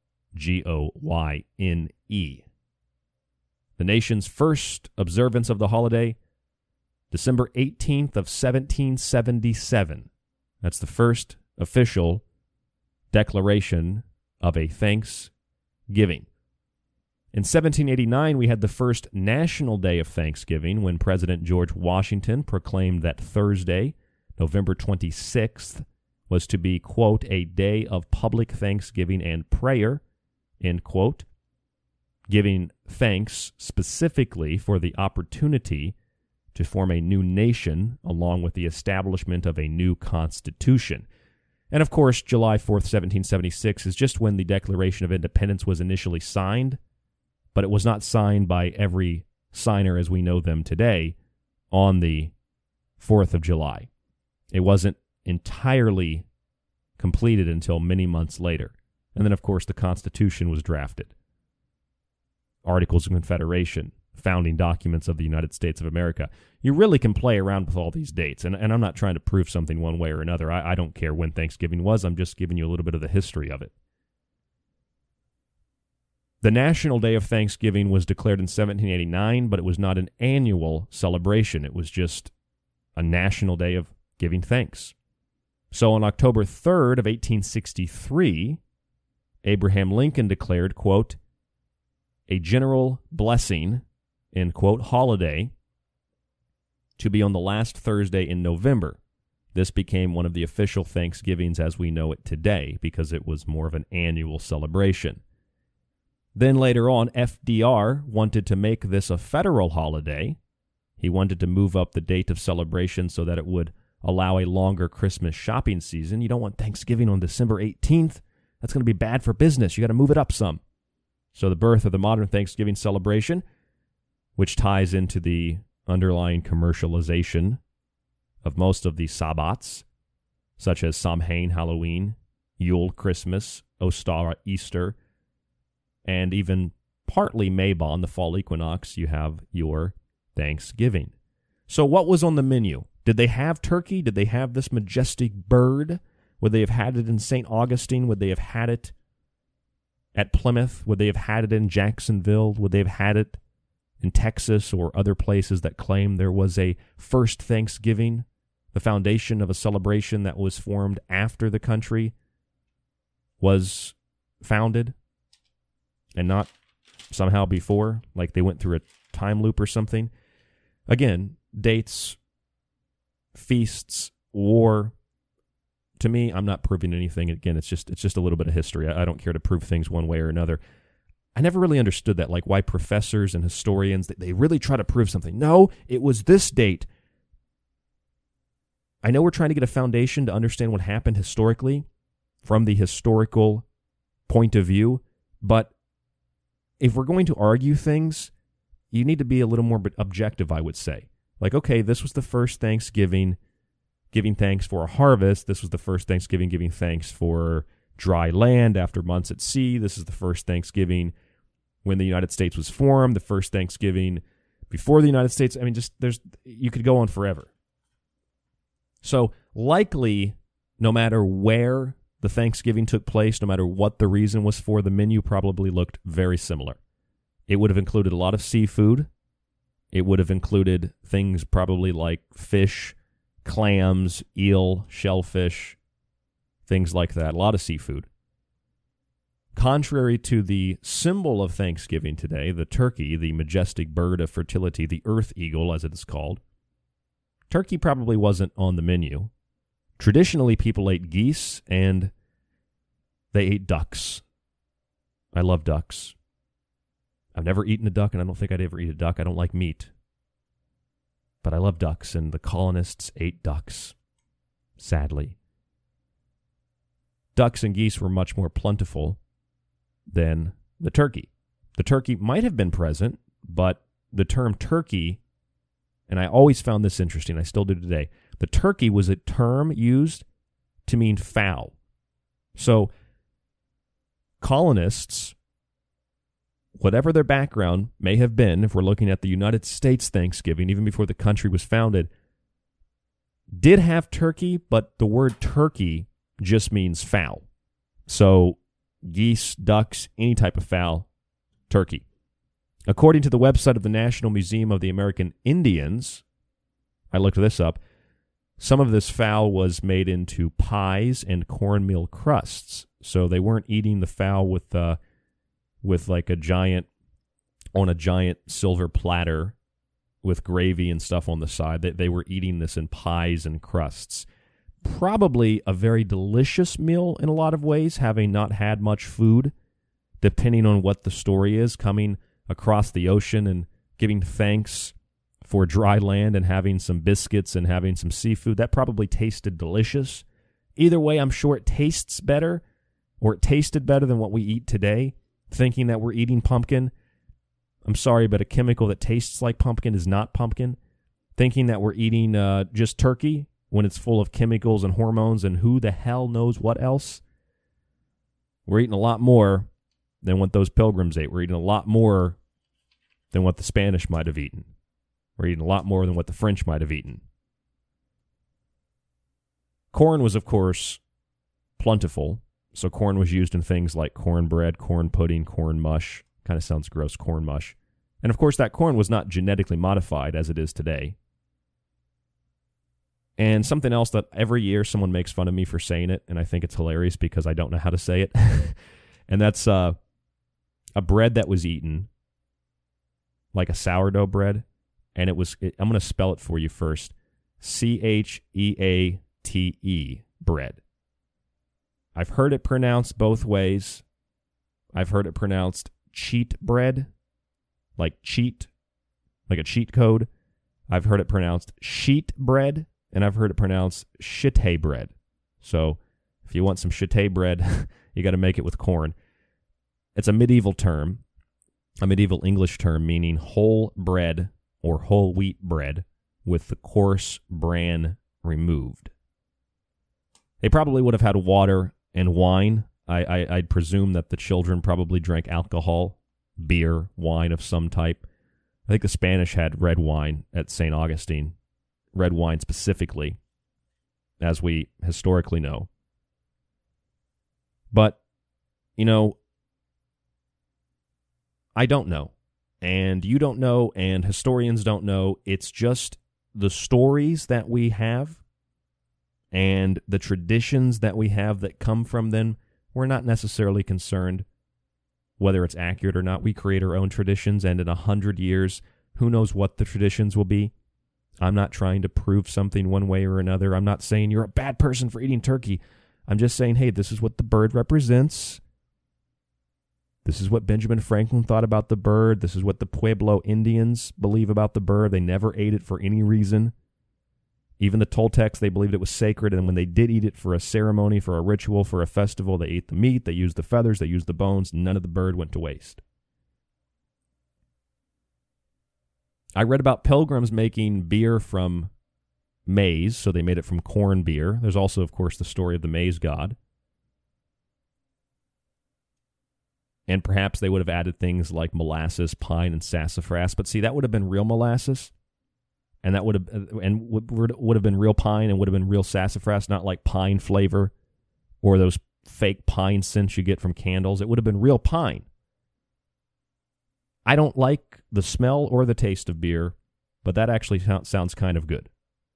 The nation's first observance of the holiday, December 18th of 1777. That's the first official declaration of a Thanksgiving. In 1789, we had the first National Day of Thanksgiving when President George Washington proclaimed that Thursday, November 26th, was to be, quote, a day of public thanksgiving and prayer, end quote, giving thanks specifically for the opportunity to form a new nation along with the establishment of a new constitution. And of course, July 4th, 1776 is just when the Declaration of Independence was initially signed, but it was not signed by every signer as we know them today on the 4th of July. It wasn't entirely completed until many months later. And then, of course, the Constitution was drafted. Articles of Confederation, founding documents of the United States of America. You really can play around with all these dates, and I'm not trying to prove something one way or another. I don't care when Thanksgiving was. I'm just giving you a little bit of the history of it. The National Day of Thanksgiving was declared in 1789, but it was not an annual celebration. It was just a national day of giving thanks. So on October 3rd of 1863, Abraham Lincoln declared, quote, a general blessing, end quote, holiday to be on the last Thursday in November. This became one of the official Thanksgivings as we know it today because it was more of an annual celebration. Then later on, FDR wanted to make this a federal holiday. He wanted to move up the date of celebration so that it would allow a longer Christmas shopping season. You don't want Thanksgiving on December 18th. That's going to be bad for business. You got to move it up some. So the birth of the modern Thanksgiving celebration, which ties into the underlying commercialization of most of the Sabbats, such as Samhain, Halloween, Yule, Christmas, Ostara, Easter, and even partly Mabon, the fall equinox, you have your Thanksgiving. So what was on the menu? Did they have turkey? Did they have this majestic bird? Would they have had it in St. Augustine? Would they have had it at Plymouth? Would they have had it in Jacksonville? Would they have had it in Texas or other places that claim there was a first Thanksgiving, the foundation of a celebration that was formed after the country was founded and not somehow before, like they went through a time loop or something? Again, dates, feasts, war. To me, I'm not proving anything. Again, it's just a little bit of history. I don't care to prove things one way or another. I never really understood that, like why professors and historians, they really try to prove something. No, it was this date. I know we're trying to get a foundation to understand what happened historically from the historical point of view, but if we're going to argue things, you need to be a little more objective, I would say. Like, okay, this was the first Thanksgiving, giving thanks for a harvest. This was the first Thanksgiving, giving thanks for dry land after months at sea. This is the first Thanksgiving when the United States was formed, the first Thanksgiving before the United States. I mean, you could go on forever. So likely, no matter where the Thanksgiving took place, no matter what the reason was for, the menu probably looked very similar. It would have included a lot of seafood. It would have included things probably like fish, clams, eel, shellfish, things like that. A lot of seafood. Contrary to the symbol of Thanksgiving today, the turkey, the majestic bird of fertility, the earth eagle as it is called, turkey probably wasn't on the menu. Traditionally, people ate geese and they ate ducks. I love ducks. I've never eaten a duck, and I don't think I'd ever eat a duck. I don't like meat. But I love ducks, and the colonists ate ducks, sadly. Ducks and geese were much more plentiful than the turkey. The turkey might have been present, but the term turkey, and I always found this interesting, I still do today, the turkey was a term used to mean fowl. So colonists, whatever their background may have been, if we're looking at the United States Thanksgiving, even before the country was founded, did have turkey, but the word turkey just means fowl. So geese, ducks, any type of fowl, turkey. According to the website of the National Museum of the American Indians, I looked this up, some of this fowl was made into pies and cornmeal crusts. So they weren't eating the fowl with like a giant silver platter with gravy and stuff on the side. They were eating this in pies and crusts. Probably a very delicious meal in a lot of ways, having not had much food, depending on what the story is, coming across the ocean and giving thanks for dry land and having some biscuits and having some seafood. That probably tasted delicious. Either way, I'm sure it tastes better, or it tasted better than what we eat today. Thinking that we're eating pumpkin. I'm sorry, but a chemical that tastes like pumpkin is not pumpkin. Thinking that we're eating just turkey when it's full of chemicals and hormones and who the hell knows what else. We're eating a lot more than what those pilgrims ate. We're eating a lot more than what the Spanish might have eaten. We're eating a lot more than what the French might have eaten. Corn was, of course, plentiful. So corn was used in things like cornbread, corn pudding, corn mush. Kind of sounds gross, corn mush. And of course, that corn was not genetically modified as it is today. And something else that every year someone makes fun of me for saying it, and I think it's hilarious because I don't know how to say it, And that's a bread that was eaten like a sourdough bread. And I'm going to spell it for you first. Cheate bread. I've heard it pronounced both ways. I've heard it pronounced cheat bread, like cheat, like a cheat code. I've heard it pronounced sheet bread, and I've heard it pronounced shite bread. So if you want some shite bread, you got to make it with corn. It's a medieval term, a medieval English term meaning whole bread or whole wheat bread with the coarse bran removed. They probably would have had water and wine. I'd presume that the children probably drank alcohol, beer, wine of some type. I think the Spanish had red wine at St. Augustine, red wine specifically, as we historically know. But, you know, I don't know, and you don't know, and historians don't know. It's just the stories that we have and the traditions that we have that come from them. We're not necessarily concerned whether it's accurate or not. We create our own traditions, and in 100 years, who knows what the traditions will be. I'm not trying to prove something one way or another. I'm not saying you're a bad person for eating turkey. I'm just saying, hey, this is what the bird represents. This is what Benjamin Franklin thought about the bird. This is what the Pueblo Indians believe about the bird. They never ate it for any reason. Even the Toltecs, they believed it was sacred, and when they did eat it for a ceremony, for a ritual, for a festival, they ate the meat, they used the feathers, they used the bones. None of the bird went to waste. I read about pilgrims making beer from maize, so they made it from corn beer. There's also, of course, the story of the maize god. And perhaps they would have added things like molasses, pine, and sassafras. But see, that would have been real molasses. And that would have been real pine and would have been real sassafras, not like pine flavor or those fake pine scents you get from candles. It would have been real pine. I don't like the smell or the taste of beer, but that actually sounds kind of good.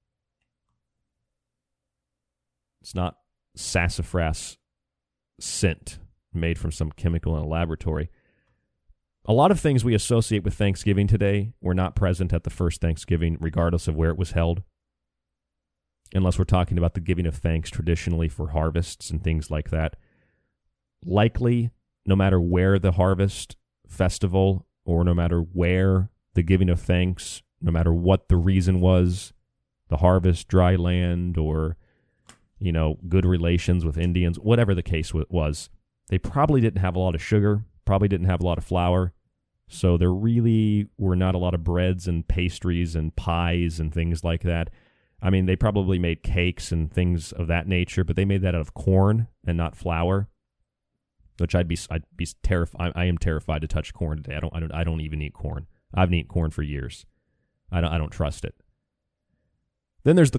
It's not sassafras scent made from some chemical in a laboratory. A lot of things we associate with Thanksgiving today were not present at the first Thanksgiving, regardless of where it was held. Unless we're talking about the giving of thanks traditionally for harvests and things like that. Likely, no matter where the harvest festival, or no matter where the giving of thanks, no matter what the reason was, the harvest, dry land, or, you know, good relations with Indians, whatever the case was, they probably didn't have a lot of sugar, probably didn't have a lot of flour, so there really were not a lot of breads and pastries and pies and things like that. I mean, they probably made cakes and things of that nature, but they made that out of corn and not flour, which I'd be terrified. I am terrified to touch corn today. I don't even eat corn. I've eaten corn for years. I don't trust it. Then there's the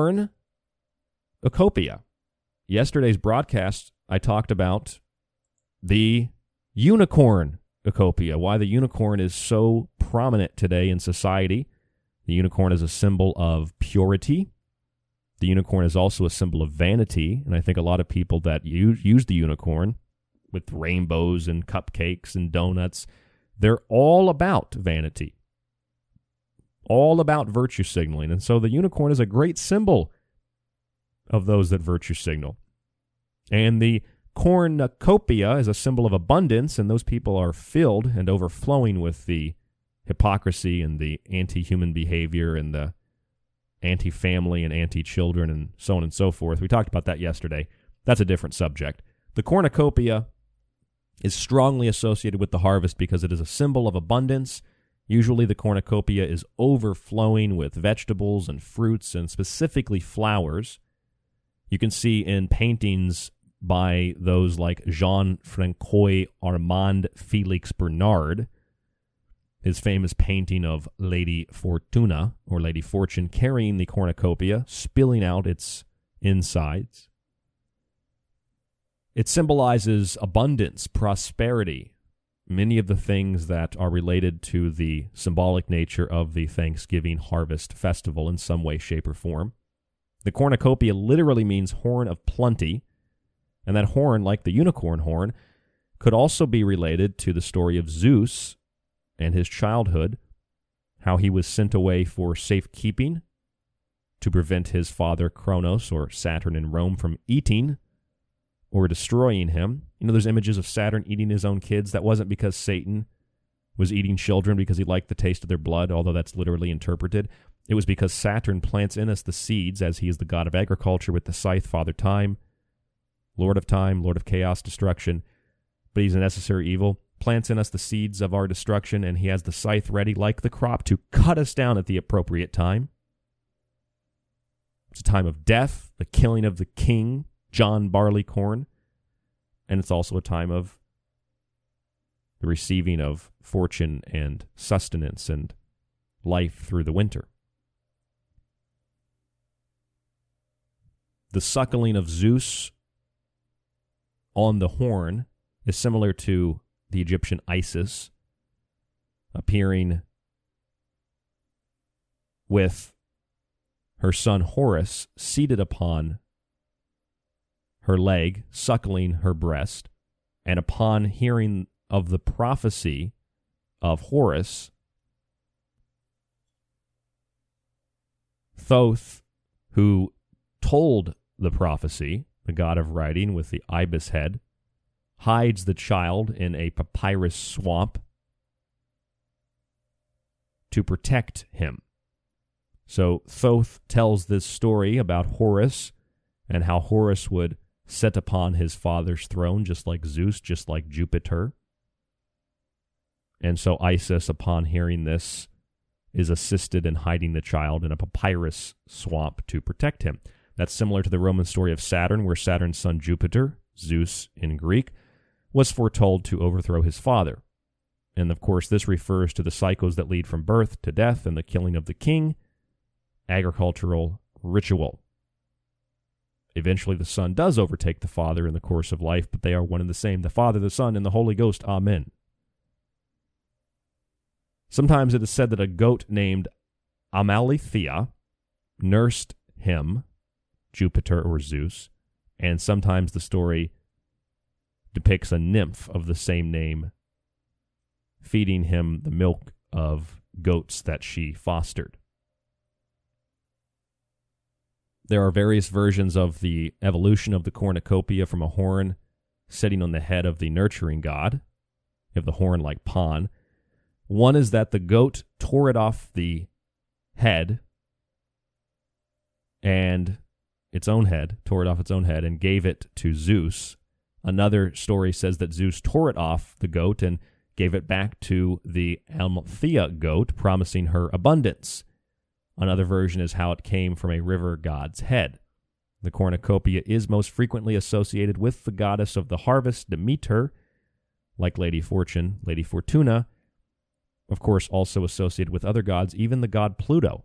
cornucopia. Yesterday's broadcast, I talked about the unicornucopia, why the unicorn is so prominent today in society. The unicorn is a symbol of purity. The unicorn is also a symbol of vanity, and I think a lot of people that use the unicorn with rainbows and cupcakes and donuts, they're all about vanity, all about virtue signaling. And so the unicorn is a great symbol of those that virtue signal. And the cornucopia is a symbol of abundance, and those people are filled and overflowing with the hypocrisy and the anti-human behavior and the anti-family and anti-children and so on and so forth. We talked about that yesterday. That's a different subject. The cornucopia is strongly associated with the harvest because it is a symbol of abundance. Usually the cornucopia is overflowing with vegetables and fruits and specifically flowers. You can see in paintings by those like Jean-Francois Armand Felix Bernard, his famous painting of Lady Fortuna, or Lady Fortune, carrying the cornucopia, spilling out its insides. It symbolizes abundance, prosperity, many of the things that are related to the symbolic nature of the Thanksgiving harvest festival in some way, shape, or form. The cornucopia literally means horn of plenty, and that horn, like the unicorn horn, could also be related to the story of Zeus and his childhood, how he was sent away for safekeeping to prevent his father Kronos, or Saturn in Rome, from eating or destroying him. You know, there's images of Saturn eating his own kids. That wasn't because Satan was eating children because he liked the taste of their blood, although that's literally interpreted. It was because Saturn plants in us the seeds, as he is the god of agriculture with the scythe, Father Time, Lord of chaos, destruction, but he's a necessary evil, plants in us the seeds of our destruction, and he has the scythe ready, like the crop, to cut us down at the appropriate time. It's a time of death, the killing of the king, John Barleycorn, and it's also a time of the receiving of fortune and sustenance and life through the winter. The suckling of Zeus on the horn is similar to the Egyptian Isis appearing with her son Horus seated upon her leg, suckling her breast, and upon hearing of the prophecy of Horus, Thoth, who told the prophecy, the god of writing with the ibis head, hides the child in a papyrus swamp to protect him. So Thoth tells this story about Horus and how Horus would sit upon his father's throne, just like Zeus, just like Jupiter. And so Isis, upon hearing this, is assisted in hiding the child in a papyrus swamp to protect him. That's similar to the Roman story of Saturn, where Saturn's son Jupiter, Zeus in Greek, was foretold to overthrow his father. And of course, this refers to the cycles that lead from birth to death and the killing of the king, agricultural ritual. Eventually, the Son does overtake the Father in the course of life, but they are one and the same, the Father, the Son, and the Holy Ghost. Amen. Sometimes it is said that a goat named Amalthea nursed him, Jupiter or Zeus, and sometimes the story depicts a nymph of the same name feeding him the milk of goats that she fostered. There are various versions of the evolution of the cornucopia from a horn sitting on the head of the nurturing god. You have the horn like Pan. One is that the goat tore it off the head and tore it off its own head and gave it to Zeus. Another story says that Zeus tore it off the goat and gave it back to the Amalthea goat, promising her abundance. Another version is how it came from a river god's head. The cornucopia is most frequently associated with the goddess of the harvest, Demeter, like Lady Fortune, Lady Fortuna, of course also associated with other gods, even the god Pluto.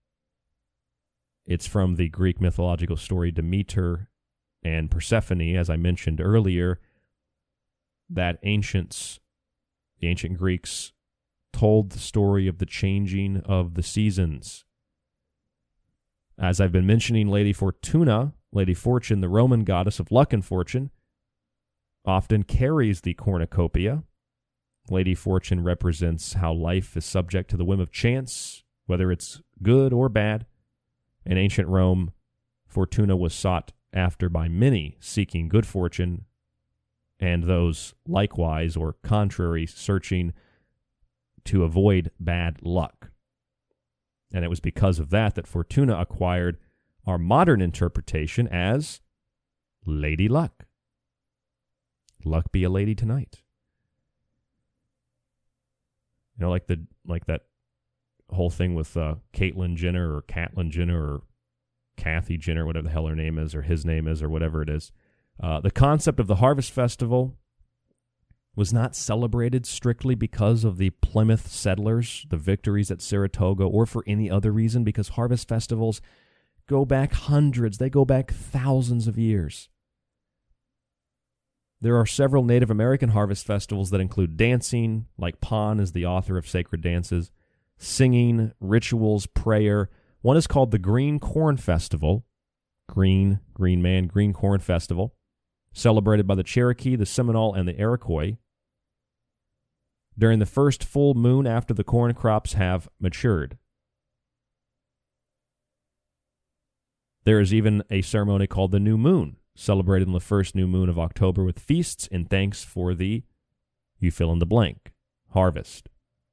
It's from the Greek mythological story Demeter and Persephone, as I mentioned earlier, that the ancient Greeks told the story of the changing of the seasons. As I've been mentioning, Lady Fortuna, Lady Fortune, the Roman goddess of luck and fortune, often carries the cornucopia. Lady Fortune represents how life is subject to the whim of chance, whether it's good or bad. In ancient Rome, Fortuna was sought after by many seeking good fortune, and those likewise or contrary searching to avoid bad luck. And it was because of that that Fortuna acquired our modern interpretation as Lady Luck. Luck be a lady tonight. You know, like that whole thing with Caitlyn Jenner or Caitlyn Jenner or Kathy Jenner, whatever the hell her name is or his name is or whatever it is. The concept of the Harvest Festival was not celebrated strictly because of the Plymouth settlers, the victories at Saratoga, or for any other reason, because harvest festivals go back hundreds, they go back thousands of years. There are several Native American harvest festivals that include dancing, like Pan is the author of Sacred Dances, singing, rituals, prayer. One is called the Green Corn Festival, green man, Green Corn Festival, celebrated by the Cherokee, the Seminole, and the Iroquois. During the first full moon after the corn crops have matured. There is even a ceremony called the New Moon, celebrated on the first new moon of October with feasts in thanks for the, you fill in the blank, harvest.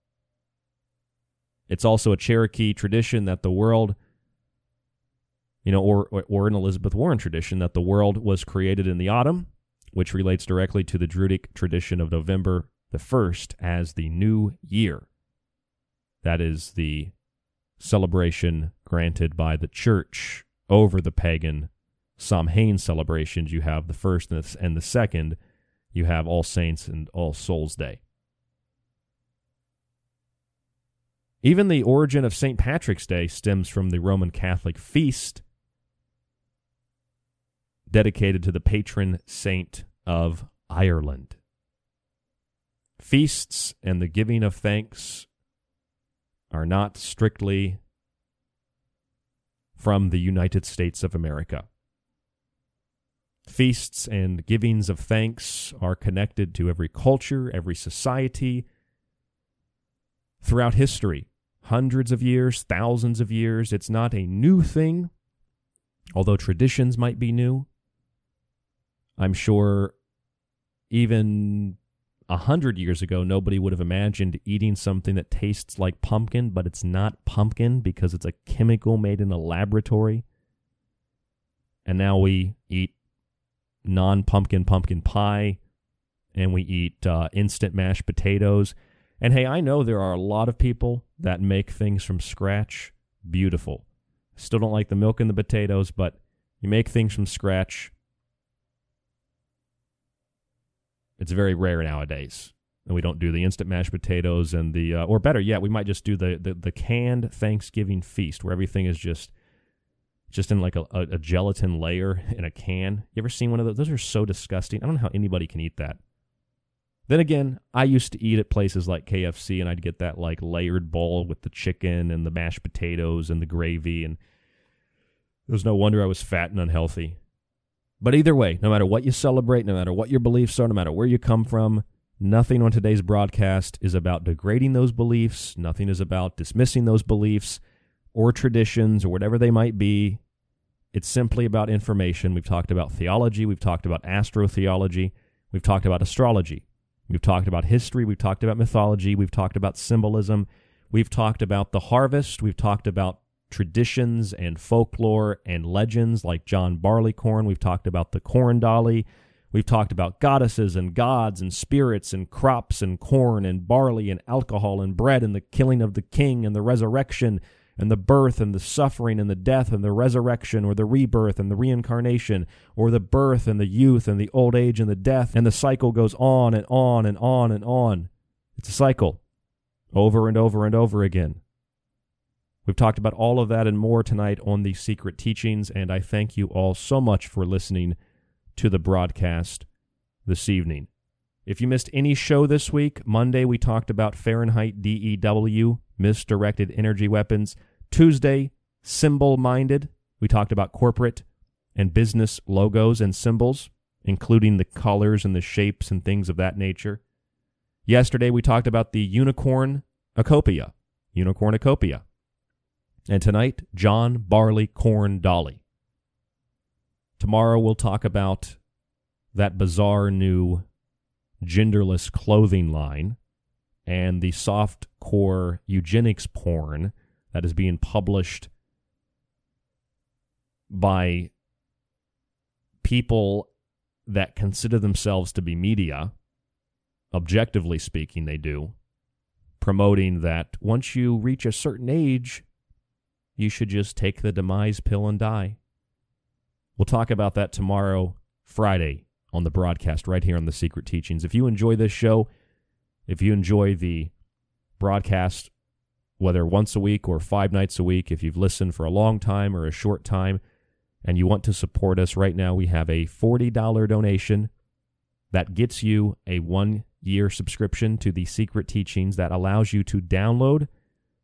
It's also a Cherokee tradition that the world, or an Elizabeth Warren tradition, that the world was created in the autumn, which relates directly to the Druidic tradition of November the 1st as the new year. That is the celebration granted by the church over the pagan Samhain celebrations. You have the first and the second. You have All Saints and All Souls Day. Even the origin of St. Patrick's Day stems from the Roman Catholic feast dedicated to the patron saint of Ireland. Feasts and the giving of thanks are not strictly from the United States of America. Feasts and givings of thanks are connected to every culture, every society, throughout history. Hundreds of years, thousands of years. It's not a new thing, although traditions might be new. I'm sure even 100 years ago, nobody would have imagined eating something that tastes like pumpkin, but it's not pumpkin because it's a chemical made in a laboratory. And now we eat non-pumpkin pumpkin pie, and we eat instant mashed potatoes. And hey, I know there are a lot of people that make things from scratch. Beautiful. Still don't like the milk and the potatoes, but you make things from scratch. It's very rare nowadays. And we don't do the instant mashed potatoes and the, or better yet, we might just do the canned Thanksgiving feast where everything is just in like a gelatin layer in a can. You ever seen one of those? Those are so disgusting. I don't know how anybody can eat that. Then again, I used to eat at places like KFC, and I'd get that like layered bowl with the chicken and the mashed potatoes and the gravy, and it was no wonder I was fat and unhealthy. But either way, no matter what you celebrate, no matter what your beliefs are, no matter where you come from, nothing on today's broadcast is about degrading those beliefs. Nothing is about dismissing those beliefs or traditions or whatever they might be. It's simply about information. We've talked about theology. We've talked about astrotheology. We've talked about astrology. We've talked about history. We've talked about mythology. We've talked about symbolism. We've talked about the harvest. We've talked about traditions and folklore and legends like John Barleycorn. We've talked about the corn dolly. We've talked about goddesses and gods and spirits and crops and corn and barley and alcohol and bread and the killing of the king and the resurrection and the birth and the suffering and the death and the resurrection or the rebirth and the reincarnation or the birth and the youth and the old age and the death, and the cycle goes on and on and on and on. It's a cycle over and over and over again. We've talked about all of that and more tonight on the Secret Teachings, and I thank you all so much for listening to the broadcast this evening. If you missed any show this week, Monday we talked about Fahrenheit DEW, misdirected energy weapons. Tuesday, symbol-minded. We talked about corporate and business logos and symbols, including the colors and the shapes and things of that nature. Yesterday, we talked about the unicorn acopia. And tonight, John Barleycorn Dolly. Tomorrow, we'll talk about that bizarre new genderless clothing line and the soft-core eugenics porn that is being published by people that consider themselves to be media. Objectively speaking, they do. Promoting that once you reach a certain age, you should just take the demise pill and die. We'll talk about that tomorrow, Friday, on the broadcast right here on The Secret Teachings. If you enjoy this show, if you enjoy the broadcast, whether once a week or 5 nights a week, if you've listened for a long time or a short time, and you want to support us right now, we have a $40 donation that gets you a 1-year subscription to The Secret Teachings that allows you to download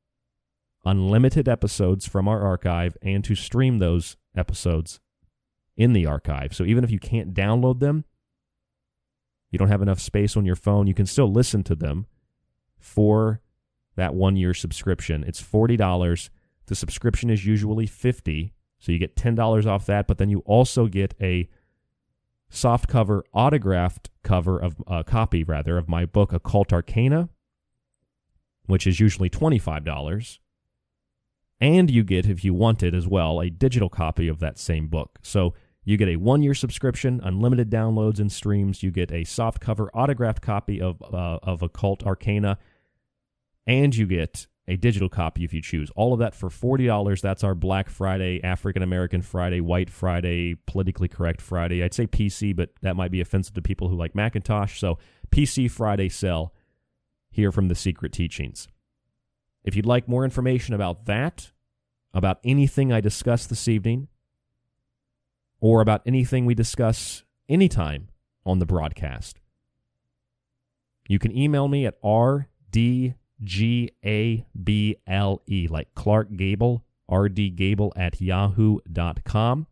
unlimited episodes from our archive and to stream those episodes in the archive. So even if you can't download them, you don't have enough space on your phone, you can still listen to them for that 1-year subscription. It's $40. The subscription is usually $50, so you get $10 off that, but then you also get a softcover autographed copy of my book, Occult Arcana, which is usually $25. And you get, if you want it as well, a digital copy of that same book. So you get a 1-year subscription, unlimited downloads and streams. You get a softcover autographed copy of Occult Arcana, and you get a digital copy if you choose. All of that for $40. That's our Black Friday, African American Friday, White Friday, Politically Correct Friday. I'd say PC, but that might be offensive to people who like Macintosh. So PC Friday sale here from The Secret Teachings. If you'd like more information about that, about anything I discussed this evening, or about anything we discuss anytime on the broadcast, you can email me at rdgable, like Clark Gable, rdgable@yahoo.com.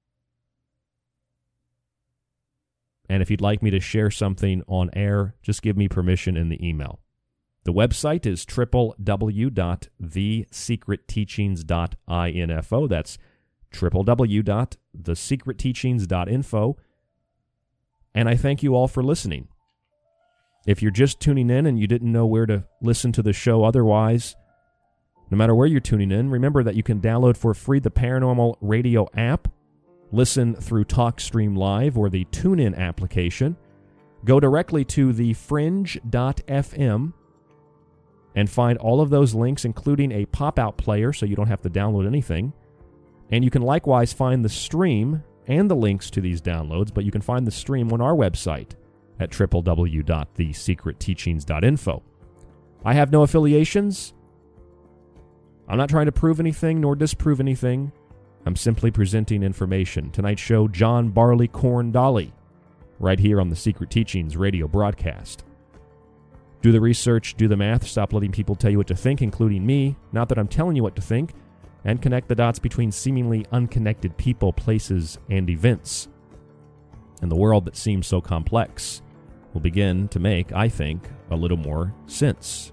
And if you'd like me to share something on air, just give me permission in the email. The website is www.thesecretteachings.info. That's www.thesecretteachings.info. And I thank you all for listening. If you're just tuning in and you didn't know where to listen to the show otherwise, no matter where you're tuning in, remember that you can download for free the Paranormal Radio app, listen through TalkStream Live or the TuneIn application, go directly to thefringe.fm and find all of those links, including a pop-out player so you don't have to download anything. And you can likewise find the stream and the links to these downloads, but you can find the stream on our website at www.thesecretteachings.info. I have no affiliations. I'm not trying to prove anything nor disprove anything. I'm simply presenting information. Tonight's show, John Barleycorn Dolly, right here on the Secret Teachings radio broadcast. Do the research, do the math, stop letting people tell you what to think, including me, not that I'm telling you what to think, and connect the dots between seemingly unconnected people, places, and events. And the world that seems so complex will begin to make, I think, a little more sense.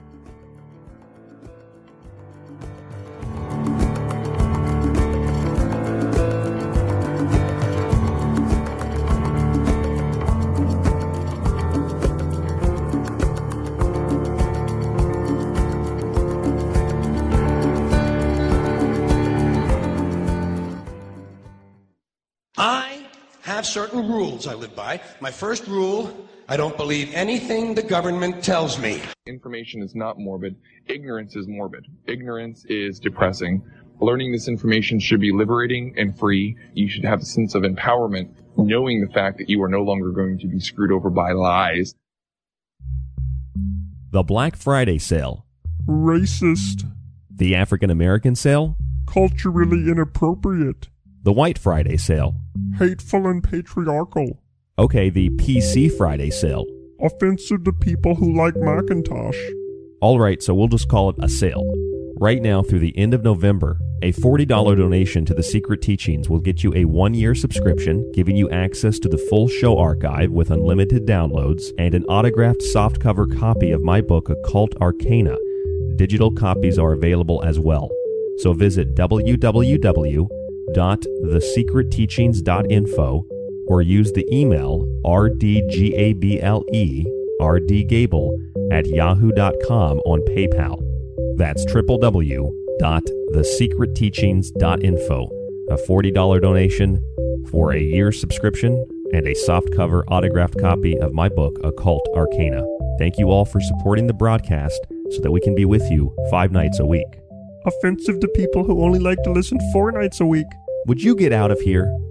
I have certain rules I live by. My first rule, I don't believe anything the government tells me. Information is not morbid. Ignorance is morbid. Ignorance is depressing. Learning this information should be liberating and free. You should have a sense of empowerment, knowing the fact that you are no longer going to be screwed over by lies. The Black Friday sale. Racist. The African American sale. Culturally inappropriate. The White Friday sale. Hateful and patriarchal. Okay, the PC Friday sale. Offensive to people who like Macintosh. All right, so we'll just call it a sale. Right now, through the end of November, a $40 donation to The Secret Teachings will get you a 1-year subscription, giving you access to the full show archive with unlimited downloads and an autographed softcover copy of my book, Occult Arcana. Digital copies are available as well. So visit www.thesecretteachings.info or use the email rdgable@yahoo.com on PayPal. That's www.thesecretteachings.info. A $40 donation for a year subscription and a softcover autographed copy of my book, Occult Arcana. Thank you all for supporting the broadcast so that we can be with you 5 nights a week. Offensive to people who only like to listen 4 nights a week. Would you get out of here?